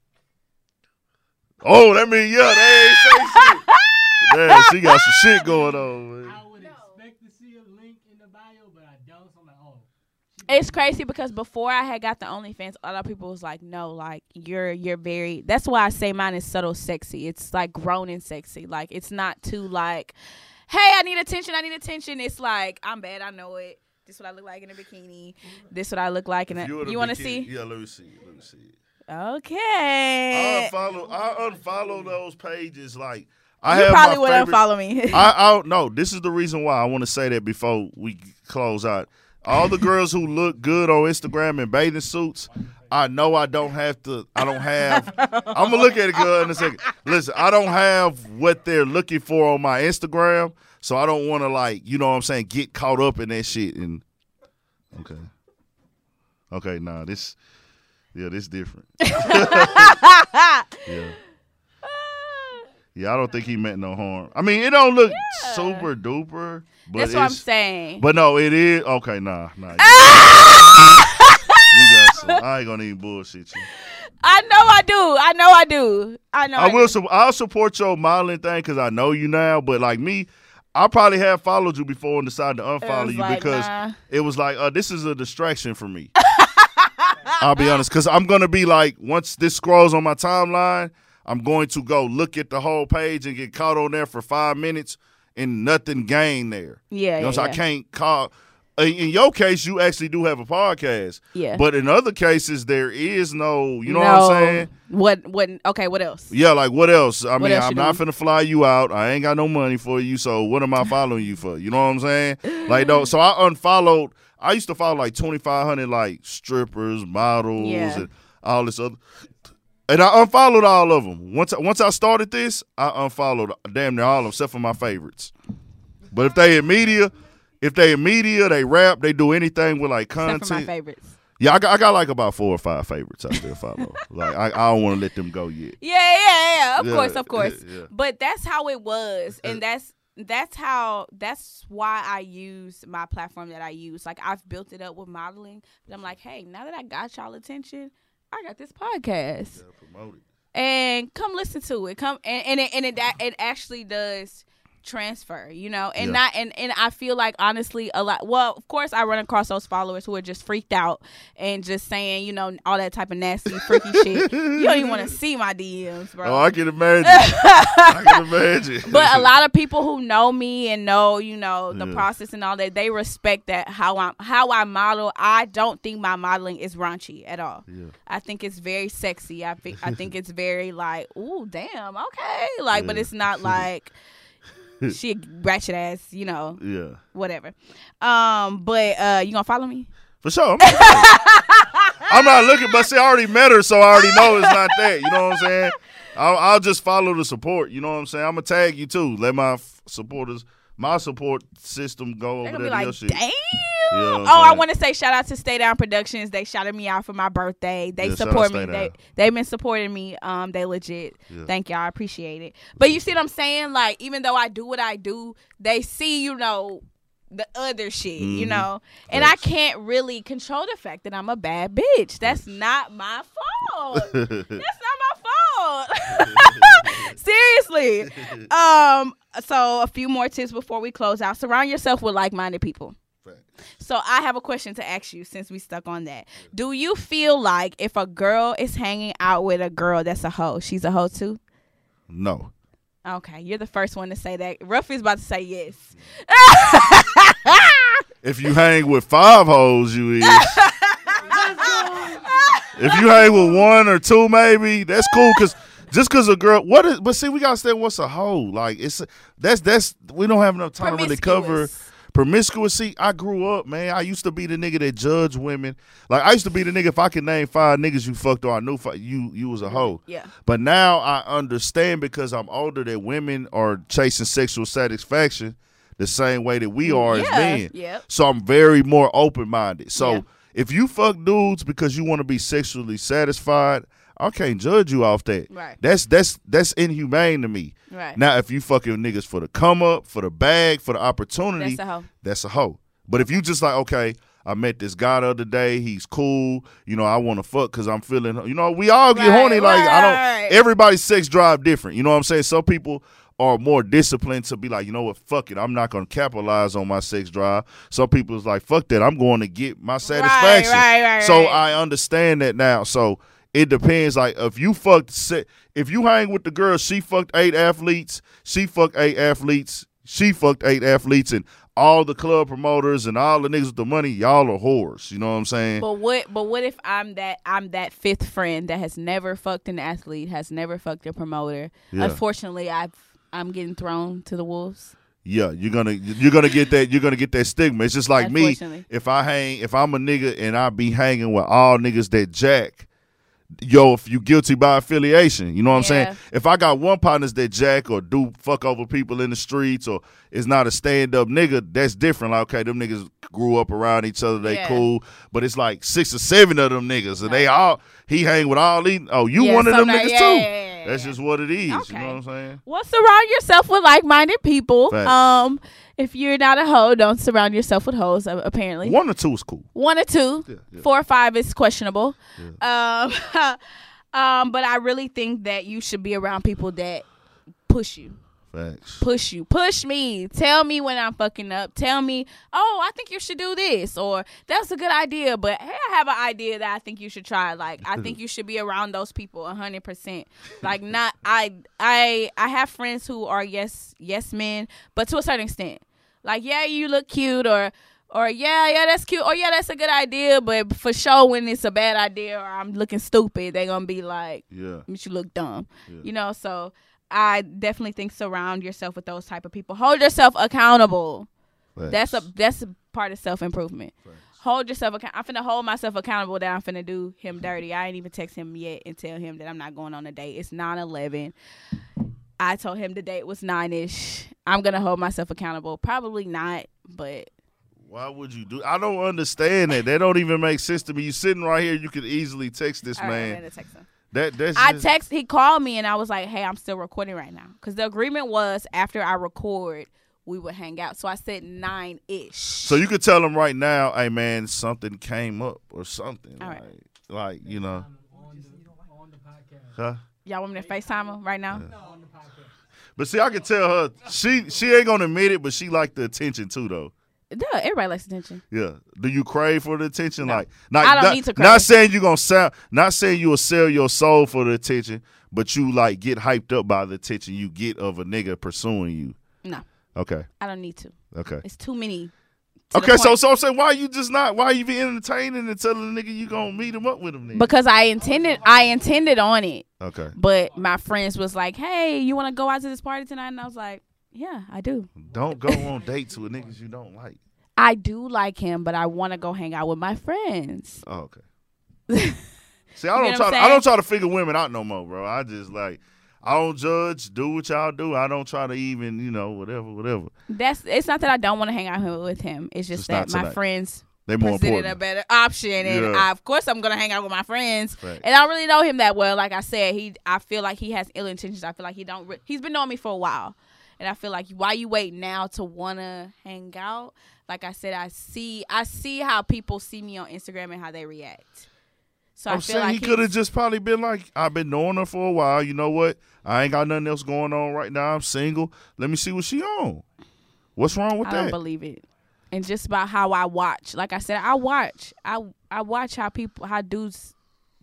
D: Oh, that mean yeah, they ain't say shit. Damn, she got some shit going on. Man.
B: I would expect to see a link in the bio, but I don't. So I'm like, oh.
C: It's crazy because before I had got the OnlyFans, a lot of people was like, "No, like you're you're very." That's why I say mine is subtle sexy. It's like grown and sexy. Like it's not too like, "Hey, I need attention. I need attention." It's like I'm bad. I know it. This what I look like in a bikini. This what I look like in a.
D: You, in a
C: You want to
D: bikini-
C: see?
D: Yeah, let me see. it, Let me see. it.
C: Okay.
D: I unfollow. I unfollow those pages. Like I
C: You
D: have
C: probably
D: my
C: would
D: favorite,
C: unfollow me.
D: I, I no. This is the reason why I want to say that before we close out. All the girls who look good on Instagram in bathing suits, I know I don't have to. I don't have. I'm gonna look at it, girl, in a second. Listen, I don't have what they're looking for on my Instagram, so I don't want to like, you know what I'm saying, get caught up in that shit. And okay, okay, nah, this, yeah, this different. yeah. Yeah, I don't think he meant no harm. I mean, it don't look
C: Yeah.
D: super duper, but
C: That's what I'm
D: it's-
C: saying.
D: But no, it is okay. Nah, nah. You, you got some. I ain't gonna even bullshit you.
C: I know I do. I know I do. I know.
D: I will.
C: do.
D: Su- I'll support your modeling thing because I know you now. But like me, I probably have followed you before and decided to
C: It
D: unfollow
C: was
D: you
C: like,
D: because
C: nah.
D: it was like, uh, this is a distraction for me. I'll be honest, because I'm gonna be like, once this scrolls on my timeline, I'm going to go look at the whole page and get caught on there for five minutes and nothing gained there.
C: Yeah,
D: You know,
C: yeah,
D: so I
C: yeah.
D: can't call. uh, In your case, you actually do have a podcast.
C: Yeah.
D: But in other cases, there is no. You know
C: no.
D: what I'm saying?
C: What? What? Okay. What else?
D: Yeah, like what else? I
C: What
D: mean,
C: else
D: I'm
C: you
D: not
C: doing?
D: finna fly you out. I ain't got no money for you, so what am I following you for? You know what I'm saying? Like, no. So I unfollowed. I used to follow like twenty-five hundred like strippers, models,
C: Yeah.
D: and all this other. And I unfollowed all of them. Once once I started this, I unfollowed damn near all of them except for my favorites. But if they in media, if they in media, they rap, they do anything with like content.
C: Except for my favorites.
D: Yeah, I got, I got like about four or five favorites I still follow. Like I, I don't want to let them go yet.
C: Yeah, yeah, yeah. Of
D: Yeah,
C: course, of course.
D: yeah, yeah.
C: But that's how it was, and that's that's how that's why I use my platform that I use. Like I've built it up with modeling, but I'm like, hey, now that I got y'all attention, I got this podcast.
D: Yeah, promote it.
C: And come listen to it. Come and, and it and it it actually does transfer, you know, and
D: Yeah.
C: not and, and I feel like honestly a lot. Well, of course, I run across those followers who are just freaked out and just saying, you know, all that type of nasty, freaky shit. You don't even want to see my D Ms, bro.
D: Oh, I can imagine. I can imagine.
C: But a lot of people who know me and know, you know, the
D: Yeah.
C: process and all that, they respect that how I how I model. I don't think my modeling is raunchy at all.
D: Yeah.
C: I think it's very sexy. I think I think it's very like, ooh, damn, okay, like, but
D: Yeah.
C: it's not like she a ratchet ass, you know,
D: Yeah.
C: whatever. Um, but uh, you gonna follow me?
D: For sure. I'm not, I'm not looking, but see, I already met her, so I already know it's not that. You know what I'm saying? I'll, I'll just follow the support. You know what I'm saying? I'm going to tag you, too. Let my f- supporters, my support system go
C: They're
D: over
C: gonna
D: there
C: be
D: to
C: like,
D: your shit.
C: damn.
D: You know what I'm
C: Oh, I
D: saying?
C: want to say shout out to Stay Down Productions. They shouted me out for my birthday. They
D: Yeah, shout out
C: support me.
D: Stay
C: They
D: Down.
C: they've been supporting me. Um, they legit.
D: Yeah.
C: Thank y'all. I appreciate it. But you see what I'm saying? Like, even though I do what I do, they see, you know, the other shit, you
D: Mhm.
C: know, and
D: Facts.
C: I can't really control the fact that I'm a bad bitch. That's not my fault. That's not my fault. Seriously. Um. So a few more tips before we close out. Surround yourself with like-minded people. So I have a question to ask you since we stuck on that. Do you feel like if a girl is hanging out with a girl that's a hoe, she's a hoe too?
D: No.
C: Okay, you're the first one to say that. Ruffy's about to say yes.
D: If you hang with five hoes, you is. If you hang with one or two, maybe that's cool. Cause just cause a girl, what is? But see, we gotta say what's a hoe. Like it's that's that's we don't have enough time to really cover
C: Promiscuous.
D: promiscuity. I grew up, man. I used to be the nigga that judged women. Like I used to be the nigga if I could name five niggas you fucked or I knew fi- you you was a hoe.
C: Yeah.
D: But now I understand because I'm older that women are chasing sexual satisfaction the same way that we are as
C: Yeah,
D: men.
C: yep.
D: So I'm very more open minded. So
C: Yeah.
D: if you fuck dudes because you want to be sexually satisfied, I can't judge you off that.
C: Right.
D: That's that's that's inhumane to me.
C: Right.
D: Now if you fucking niggas for the come up, for the bag, for the opportunity,
C: That's a hoe.
D: that's a hoe. But if you just like, okay, I met this guy the other day. He's cool. You know, I want to fuck because I'm feeling, you know, we all get
C: Right,
D: horny. Like, I don't,
C: right.
D: everybody's sex drive different. You know what I'm saying? Some people are more disciplined to be like, you know what, fuck it. I'm not going to capitalize on my sex drive. Some people is like, fuck that. I'm going to get my satisfaction.
C: right, right,
D: so
C: right.
D: I understand that now. So it depends. Like, if you fucked, se- if you hang with the girl, she fucked eight athletes, she fucked eight athletes, she fucked eight athletes, and all the club promoters and all the niggas with the money, y'all are whores. You know what I'm saying?
C: But what? But what if I'm that? I'm that fifth friend that has never fucked an athlete, has never fucked a promoter.
D: Yeah.
C: Unfortunately, I've I'm getting thrown to the wolves.
D: Yeah, you're gonna you're gonna get that you're gonna get that stigma. It's just like me.
C: Unfortunately.
D: If I hang, if I'm a nigga and I be hanging with all niggas that jack, yo, if you guilty by affiliation, you know what I'm
C: Yeah.
D: saying? If I got one partners that jack or do fuck over people in the streets or is not a stand up nigga, that's different. Like, okay, them niggas grew up around each other, they
C: Yeah.
D: cool. But it's like six or seven of them niggas, and they all he hang with all these. Oh, you
C: Yeah,
D: one of
C: so
D: them
C: now-
D: niggas
C: yeah,
D: too.
C: yeah, yeah, yeah,
D: That's
C: yeah.
D: just what it is. You
C: Okay.
D: know what I'm saying?
C: Well, surround yourself with like-minded people.
D: Facts.
C: Um, if you're not a hoe, don't surround yourself with hoes. uh, Apparently,
D: One or two is cool.
C: one or two,
D: Yeah, yeah.
C: four or five is questionable. Um, um, but I really think that you should be around people that push you.
D: Facts.
C: push you push me tell me when I'm fucking up, tell me, oh, I think you should do this, or that's a good idea, but hey, I have an idea that I think you should try. Like, I think you should be around those people one hundred percent. Like, not I I I have friends who are yes yes men, but to a certain extent. Like, yeah, you look cute, or or yeah yeah that's cute, or yeah, that's a good idea, but for sure when it's a bad idea or I'm looking stupid, they're gonna be like,
D: Yeah.
C: you look dumb.
D: Yeah.
C: You know, so I definitely think surround yourself with those type of people. Hold yourself accountable.
D: Facts.
C: That's a that's a part of self improvement. Hold yourself accountable. I'm finna hold myself accountable that I'm finna do him dirty. I ain't even text him yet and tell him that I'm not going on a date. It's nine eleven. I told him the date was nine-ish. I'm gonna hold myself accountable. Probably not, but
D: Why would you do? I don't understand that. That don't even make sense to me. You sitting right here, you could easily text this
C: all right, I'm
D: man.
C: gonna text him.
D: That that's
C: I
D: just,
C: text. He called me and I was like, "Hey, I'm still recording right now." Because the agreement was after I record, we would hang out. So I said nine ish.
D: So you could tell them right now, hey man, something came up or something.
C: All
D: like,
C: right.
D: like you know,
B: On the, on the podcast.
D: huh?
C: Y'all want me to FaceTime him right now?
B: No, on the podcast.
D: But see, I can tell her she she ain't gonna admit it, but she like the attention too, though.
C: Duh, everybody likes attention.
D: Yeah. Do you crave for the attention?
C: No.
D: Like, not,
C: I don't
D: not,
C: need to
D: Not
C: crave.
D: saying you gonna sell, not saying you will sell your soul for the attention, but you like get hyped up by the attention you get of a nigga pursuing you.
C: No,
D: Okay.
C: I don't need to.
D: Okay.
C: It's too many. to the
D: Okay. So
C: point.
D: so I'm saying, why you just not? Why you be entertaining and telling the nigga you gonna meet him up with him then?
C: Because I intended, I intended on it,
D: Okay.
C: but my friends was like, "Hey, you want to go out to this party tonight?" And I was like, "Yeah, I do.
D: Don't go on dates with niggas you don't like.
C: I do like him, but I want to go hang out with my friends."
D: Oh, okay. See, I
C: You
D: don't
C: know
D: try.
C: what
D: To,
C: I'm
D: I don't
C: saying?
D: try to figure women out no more, bro. I just like I don't judge. Do what y'all do. I don't try to even you know whatever whatever.
C: That's. It's not that I don't want to hang out with him. It's just,
D: Just not
C: that my
D: tonight.
C: friends
D: They more
C: presented a
D: important.
C: better option, and
D: Yeah.
C: I, of course I'm gonna hang out with my friends.
D: Right.
C: And I don't really know him that well. Like I said, he. I feel like he has ill intentions. I feel like he don't. Re- he's been knowing me for a while, and I feel like why you wait now to wanna hang out? Like I said, I see. I see how people see me on Instagram and how they react. So I
D: I'm
C: feel
D: saying
C: like
D: he could have
C: he's-
D: just probably been like, I've been knowing her for a while. You know what? I ain't got nothing else going on right now. I'm single. Let me see what she on. What's wrong with
C: I don't
D: that?
C: believe it. And just about how I watch. Like I said, I watch. I I watch how people, how dudes.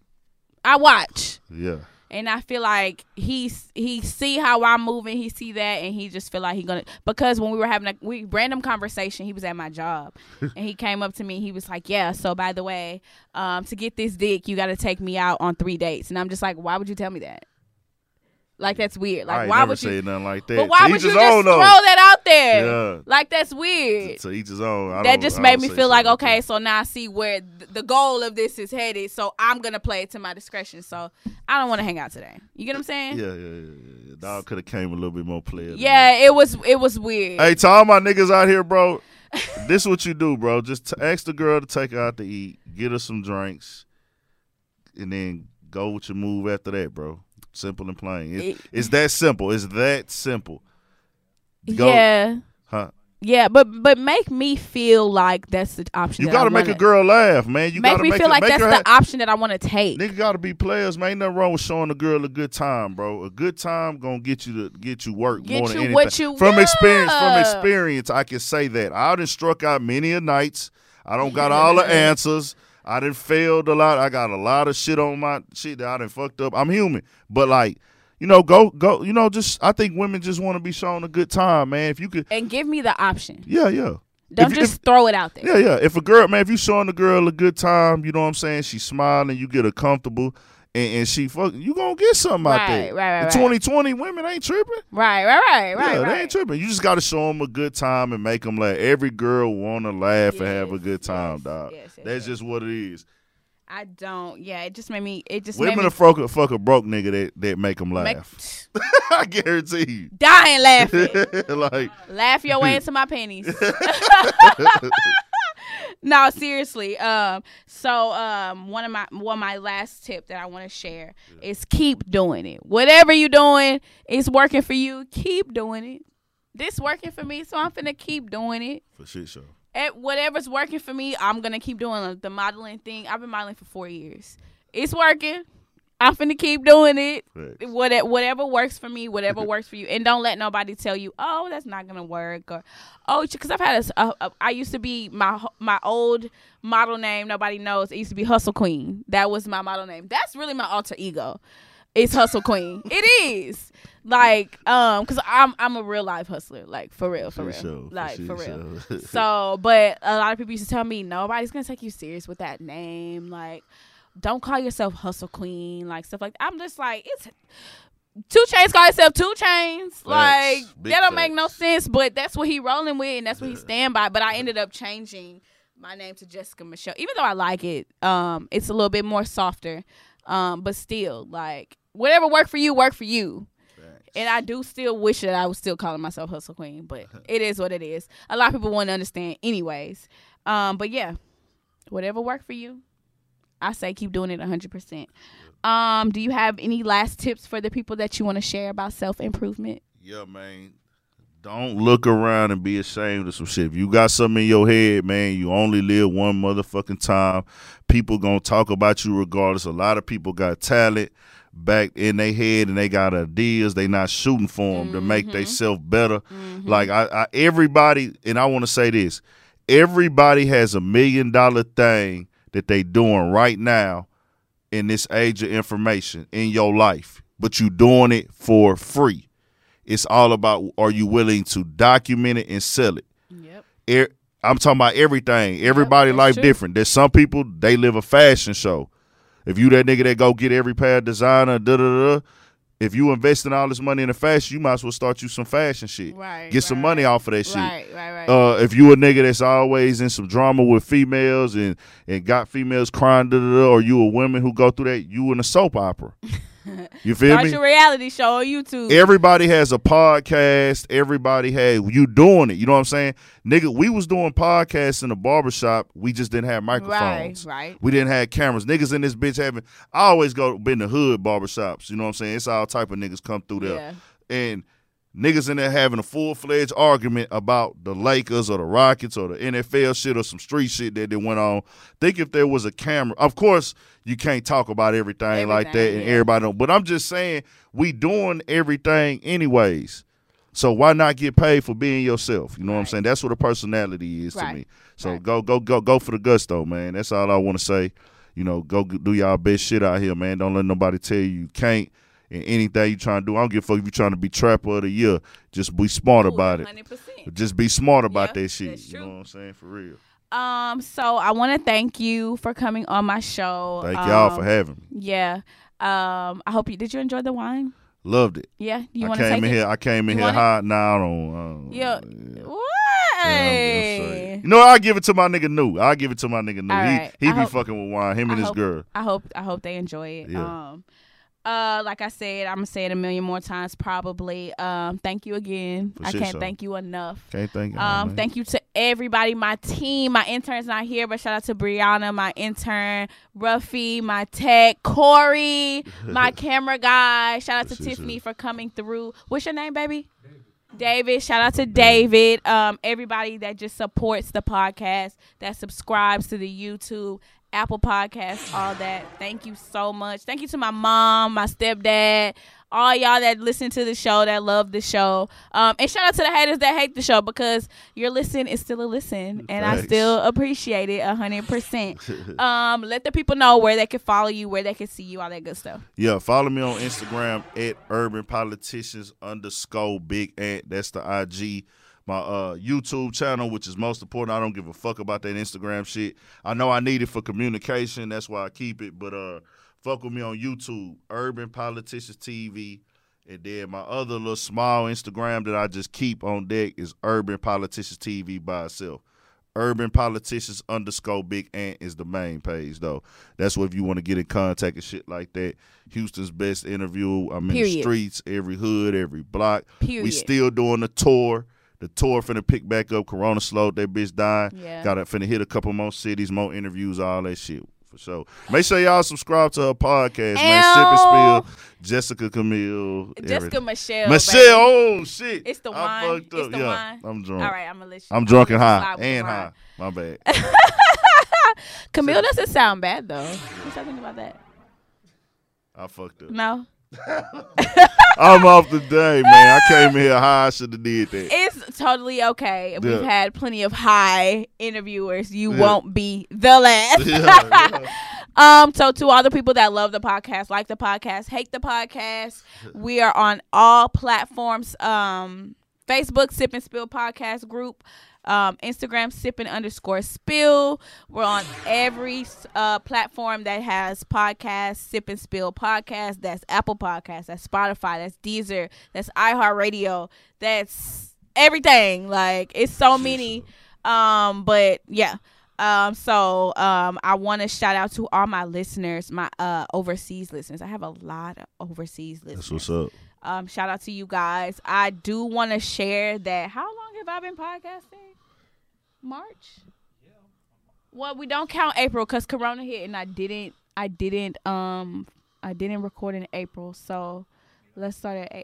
C: I watch,
D: Yeah.
C: and I feel like he's he see how I'm moving. He see that, and he just feel like he gonna. Because when we were having a we random conversation, he was at my job, and he came up to me. He was like, "Yeah, so by the way, um, to get this dick, you got to take me out on three dates." And I'm just like, "Why would you tell me that? Like that's weird.
D: I
C: Like
D: ain't
C: why
D: never
C: would
D: say
C: you?
D: nothing like that.
C: But why
D: To
C: would
D: each
C: you
D: his
C: just
D: own,
C: throw
D: though.
C: that out there?
D: Yeah.
C: Like that's weird."
D: To each his own. I
C: That
D: don't-
C: just
D: I
C: made
D: don't
C: me
D: say
C: feel
D: shit
C: like,
D: that.
C: okay, so now I see where th- the goal of this is headed. So I'm gonna play it to my discretion. So I don't want to hang out today. You get what I'm saying?
D: Yeah, yeah, yeah, yeah. Dog could have came a little bit more player. than
C: Yeah, it was it was weird.
D: Hey, to all my niggas out here, bro, this is what you do, bro. Just t- ask the girl to take her out to eat, get her some drinks, and then go with your move after that, bro. Simple and plain. It's,
C: It-
D: it's that simple. It's that simple. Go-
C: yeah,
D: Huh?
C: yeah, but but make me feel like that's the option.
D: You
C: that I
D: got to make a
C: wanna-
D: girl laugh, man. You
C: make
D: gotta
C: me
D: make
C: feel
D: her,
C: like
D: make
C: that's
D: her
C: the
D: ha-
C: option that I want to take.
D: Nigga got to be players, man. Ain't nothing wrong with showing a girl a good time, bro. A good time gonna get you to get you work
C: Get
D: more than
C: you
D: anything.
C: what you-
D: from experience, from
C: yeah.
D: experience, I can say that. I done struck out many a nights. I don't got all the answers. I done failed a lot. I got a lot of shit on my shit that I done fucked up. I'm human, but like, you know, go go. You know, just I think women just want to be shown a good time, man. If you could,
C: And give me the option.
D: yeah, yeah.
C: Don't
D: If you-
C: just
D: if-
C: throw it out there.
D: Yeah, yeah. If a girl, man, if you showing the girl a good time, you know what I'm saying? She's smiling, you get her comfortable, and, and she fuck, you gonna get something out
C: Right,
D: there.
C: right, right,
D: In
C: right.
D: twenty twenty, women ain't tripping.
C: Right, right, right, right,
D: yeah,
C: right.
D: they ain't tripping. You just gotta show them a good time and make them laugh. Every girl wanna laugh and have a
C: Yes,
D: good time,
C: yes,
D: dog.
C: yes, yes,
D: That's
C: yes.
D: just what it is.
C: I don't. Yeah, it just made me. It just
D: Women
C: made
D: will
C: me
D: fuck a, fuck a broke nigga that, that make them
C: make,
D: laugh. I guarantee you.
C: dying laughing.
D: like,
C: Laugh your way into my pennies. No, seriously. Um, so um, one of my one of my last tip that I want to share is keep doing it. Whatever you're doing is working for you. Keep doing it. This working for me, so I'm finna keep doing it.
D: for shit show.
C: At whatever's working for me, I'm gonna keep doing the modeling thing. I've been modeling for four years. It's working. I'm finna keep doing it.
D: Facts.
C: What, whatever works for me, whatever works for you, and don't let nobody tell you, oh, that's not gonna work, or oh, because I've had a, a, a. I used to be my my old model name. Nobody knows. It used to be Hustle Queen. That was my model name. That's really my alter ego. It's Hustle Queen. It is like um, cause I'm I'm a real life hustler. Like for real, for
D: For
C: real,
D: sure, for
C: like
D: shit
C: for real.
D: show.
C: So, but a lot of people used to tell me nobody's gonna take you serious with that name. Like, don't call yourself Hustle Queen, like stuff like that. I'm just like, it's Two Chains call himself Two Chains. Like
D: Big
C: that don't make no
D: facts.
C: sense, but that's what he rolling with and that's what he
D: Yeah.
C: stand by. But I ended up changing my name to Jessica Michelle, even though I like it. Um, it's a little bit more softer, um, but still, like whatever work for you, work for you. And I do still wish that I was still calling myself Hustle Queen, but it is what it is. A lot of people want to understand anyways. Um, but yeah, whatever worked for you, I say keep doing it one hundred percent. Um, do you have any last tips for the people that you want to share about self-improvement?
D: Yeah, man. Don't look around and be ashamed of some shit. If you got something in your head, man, you only live one motherfucking time. People gonna talk about you regardless. A lot of people got talent back in their head and they got ideas. They not shooting for them mm-hmm. to make themselves better. Mm-hmm. Like I, I, everybody, and I want to say this: everybody has a million dollar thing that they doing right now in this age of information in your life, but you doing it for free. It's all about, are you willing to document it and sell it? Yep. I'm talking about everything. Everybody yep, life true. Different. There's some people, they live a fashion show. If you that nigga that go get every pair of designer, da da da, if you investing all this money in the fashion, you might as well start you some fashion shit. Right. Get right, some money off of that shit.
C: Right, right, right.
D: Uh, if you a nigga that's always in some drama with females and, and got females crying, da da da, or you a woman who go through that, you in a soap opera. You feel
C: Start
D: me?
C: Your reality show on YouTube.
D: Everybody has a podcast. Everybody had you doing it. You know what I'm saying? Nigga, we was doing podcasts in the barbershop. We just didn't have microphones.
C: Right, right.
D: We didn't have cameras. Niggas in this bitch having I always go been the hood barbershops. You know what I'm saying? It's all type of niggas come through there.
C: Yeah.
D: And niggas in there having a full-fledged argument about the Lakers or the Rockets or the N F L shit or some street shit that, that went on. Think if there was a camera. Of course, you can't talk about everything, everything like that and yeah. everybody know. But I'm just saying, we doing everything anyways. So why not get paid for being yourself? You know right. what I'm saying? That's what a personality is right. to me. So right. go, go, go, go for the gusto, man. That's all I want to say. You know, go do y'all best shit out here, man. Don't let nobody tell you you can't. And anything you trying to do, I don't give a fuck if you trying to be trapper of the year. Just be smart Ooh, about it. one hundred percent. Just be smart about yep, that shit. You know what I'm saying? For real.
C: Um, so I want to thank you for coming on my show.
D: Thank
C: um,
D: y'all for having me.
C: Yeah. Um, I hope you did. You enjoy the wine?
D: Loved it.
C: Yeah. You
D: I
C: want to
D: came
C: take
D: in
C: it?
D: here. I came in
C: you
D: here hot. Now I don't. I don't
C: yeah.
D: yeah.
C: What?
D: Yeah, you know, I give it to my nigga New. I give it to my nigga New.
C: Right.
D: He he
C: I
D: be
C: hope,
D: fucking with wine. Him and
C: I
D: his
C: hope,
D: girl.
C: I hope I hope they enjoy it.
D: Yeah.
C: Um. Uh, like I said, I'm gonna say it a million more times probably. Um, thank you again.
D: For
C: I
D: shit,
C: can't
D: so.
C: thank you enough.
D: Can't thank you.
C: Um,
D: man.
C: thank you to everybody, my team, my intern's not here, but shout out to Brianna, my intern, Ruffy, my tech, Corey, my camera guy. Shout out to
D: For
C: Tiffany
D: shit.
C: for coming through. What's your name, baby? David. David. Shout out to David. Um, everybody that just supports the podcast, that subscribes to the YouTube, Apple Podcasts, all that. Thank you so much. Thank you to my mom, my stepdad, all y'all that listen to the show, that love the show. Um, and shout out to the haters that hate the show, because your listen is still a listen. And
D: Thanks.
C: I still appreciate it one hundred percent. um, let the people know where they can follow you, where they can see you, all that good stuff.
D: Yeah, follow me on Instagram at urban politicians underscore big ant. That's the I G. My uh, YouTube channel, which is most important. I don't give a fuck about that Instagram shit. I know I need it for communication. That's why I keep it. But uh, fuck with me on YouTube, Urban Politicians T V. And then my other little small Instagram that I just keep on deck is Urban Politicians T V by itself. Urban Politicians underscore Big Ant is the main page, though. That's what if you want to get in contact and shit like that. Houston's best interview. I'm in
C: Period.
D: the streets, every hood, every block.
C: Period.
D: We still doing the tour. The tour finna pick back up. Corona slowed that bitch dying.
C: Yeah.
D: Got to finna hit a couple more cities, more interviews, all that shit. For sure. Make sure y'all subscribe to her podcast, man. Sip and Spill, Jessica Camille.
C: Jessica
D: everything.
C: Michelle.
D: Michelle,
C: baby.
D: oh shit.
C: It's the
D: I
C: wine.
D: fucked up.
C: It's the
D: yeah,
C: wine.
D: I'm drunk.
C: All right, I'm gonna let you.
D: I'm drunk and
C: I'm
D: high.
C: gonna slide
D: And
C: with
D: high. My bad.
C: Camille doesn't sound bad though. What y'all think about that?
D: I fucked up.
C: No.
D: I'm off the day, man. I came in here high. I should have did that.
C: It's totally okay. We've
D: Yeah.
C: had plenty of high interviewers. You
D: Yeah.
C: won't be the last.
D: Yeah, yeah.
C: Um, so to all the people that love the podcast, like the podcast, hate the podcast, we are on all platforms. Um, Facebook, Sip and Spill Podcast Group. Um, Instagram, sipping underscore spill. We're on every uh, platform that has podcasts, Sip and Spill Podcast. That's Apple Podcasts, that's Spotify, that's Deezer, that's iHeartRadio, that's everything. Like, it's so many. Um, but yeah. Um, so um, I want to shout out to all my listeners, my uh, overseas listeners. I have a lot of overseas listeners.
D: That's what's up.
C: Um, shout out to you guys. I do want to share that. How long have I been podcasting? March? Well, we don't count April because Corona hit, and I didn't. I didn't. Um, I didn't record in April. So let's start at eight,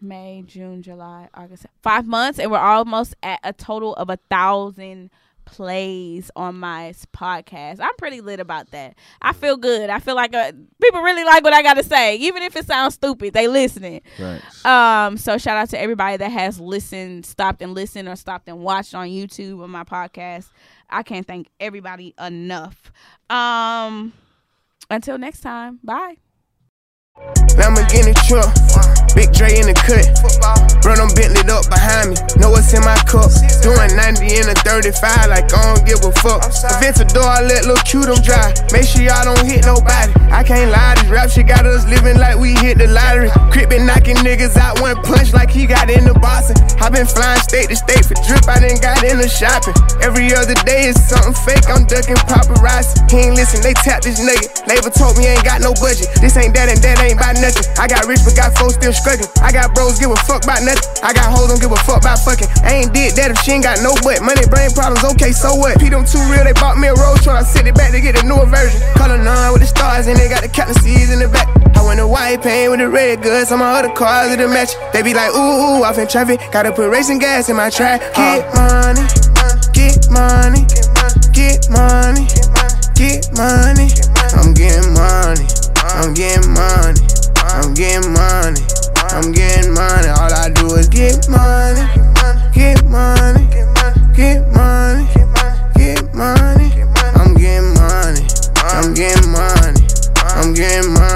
C: May, June, July, August. Five months, and we're almost at a total of a thousand plays on my podcast. I'm pretty lit about that. I feel good. I feel like uh, people really like what I got to say, even if it sounds stupid. They listening.
D: Thanks.
C: Um. So shout out to everybody that has listened, stopped and listened, or stopped and watched on YouTube on my podcast. I can't thank everybody enough. Um. Until next time. Bye.
E: Lamborghini truck, Big Dre in the cut. Bro, I'm Bentley up behind me. Know what's in my cup. Doing ninety in a thirty-five, like I don't give a fuck. Aventador, I let Lil' Q them drive. Make sure y'all don't hit nobody. I can't lie, this rap shit got us living like we hit the lottery. Crip been knocking niggas out one punch like he got in the boxing. I been flying state to state for drip, I done got in the shopping. Every other day is something fake, I'm ducking paparazzi. He ain't listen, they tap this nigga. Label told me ain't got no budget. This ain't that and that ain't about nothing. I got rich but got folks still struggling. I got bros give a fuck about nothing. I got hoes don't give a fuck about fucking. I ain't did that if she ain't got no butt. Money, brain problems, okay, so what? P them too real, they bought me a Rolls Royce. I sent it back to get a newer version. Color nine with the stars and they got the Captain C's in the back. I went to white paint with the red goods. Some of my other cars with the match. They be like, ooh, ooh, off in traffic. Gotta put racing gas in my track. Get money, get money, get money, get money. I'm getting money, I'm getting money. I'm getting money, I'm getting money. All I do is get money, get money, get money, get money. I'm getting money, I'm getting money, I'm getting money.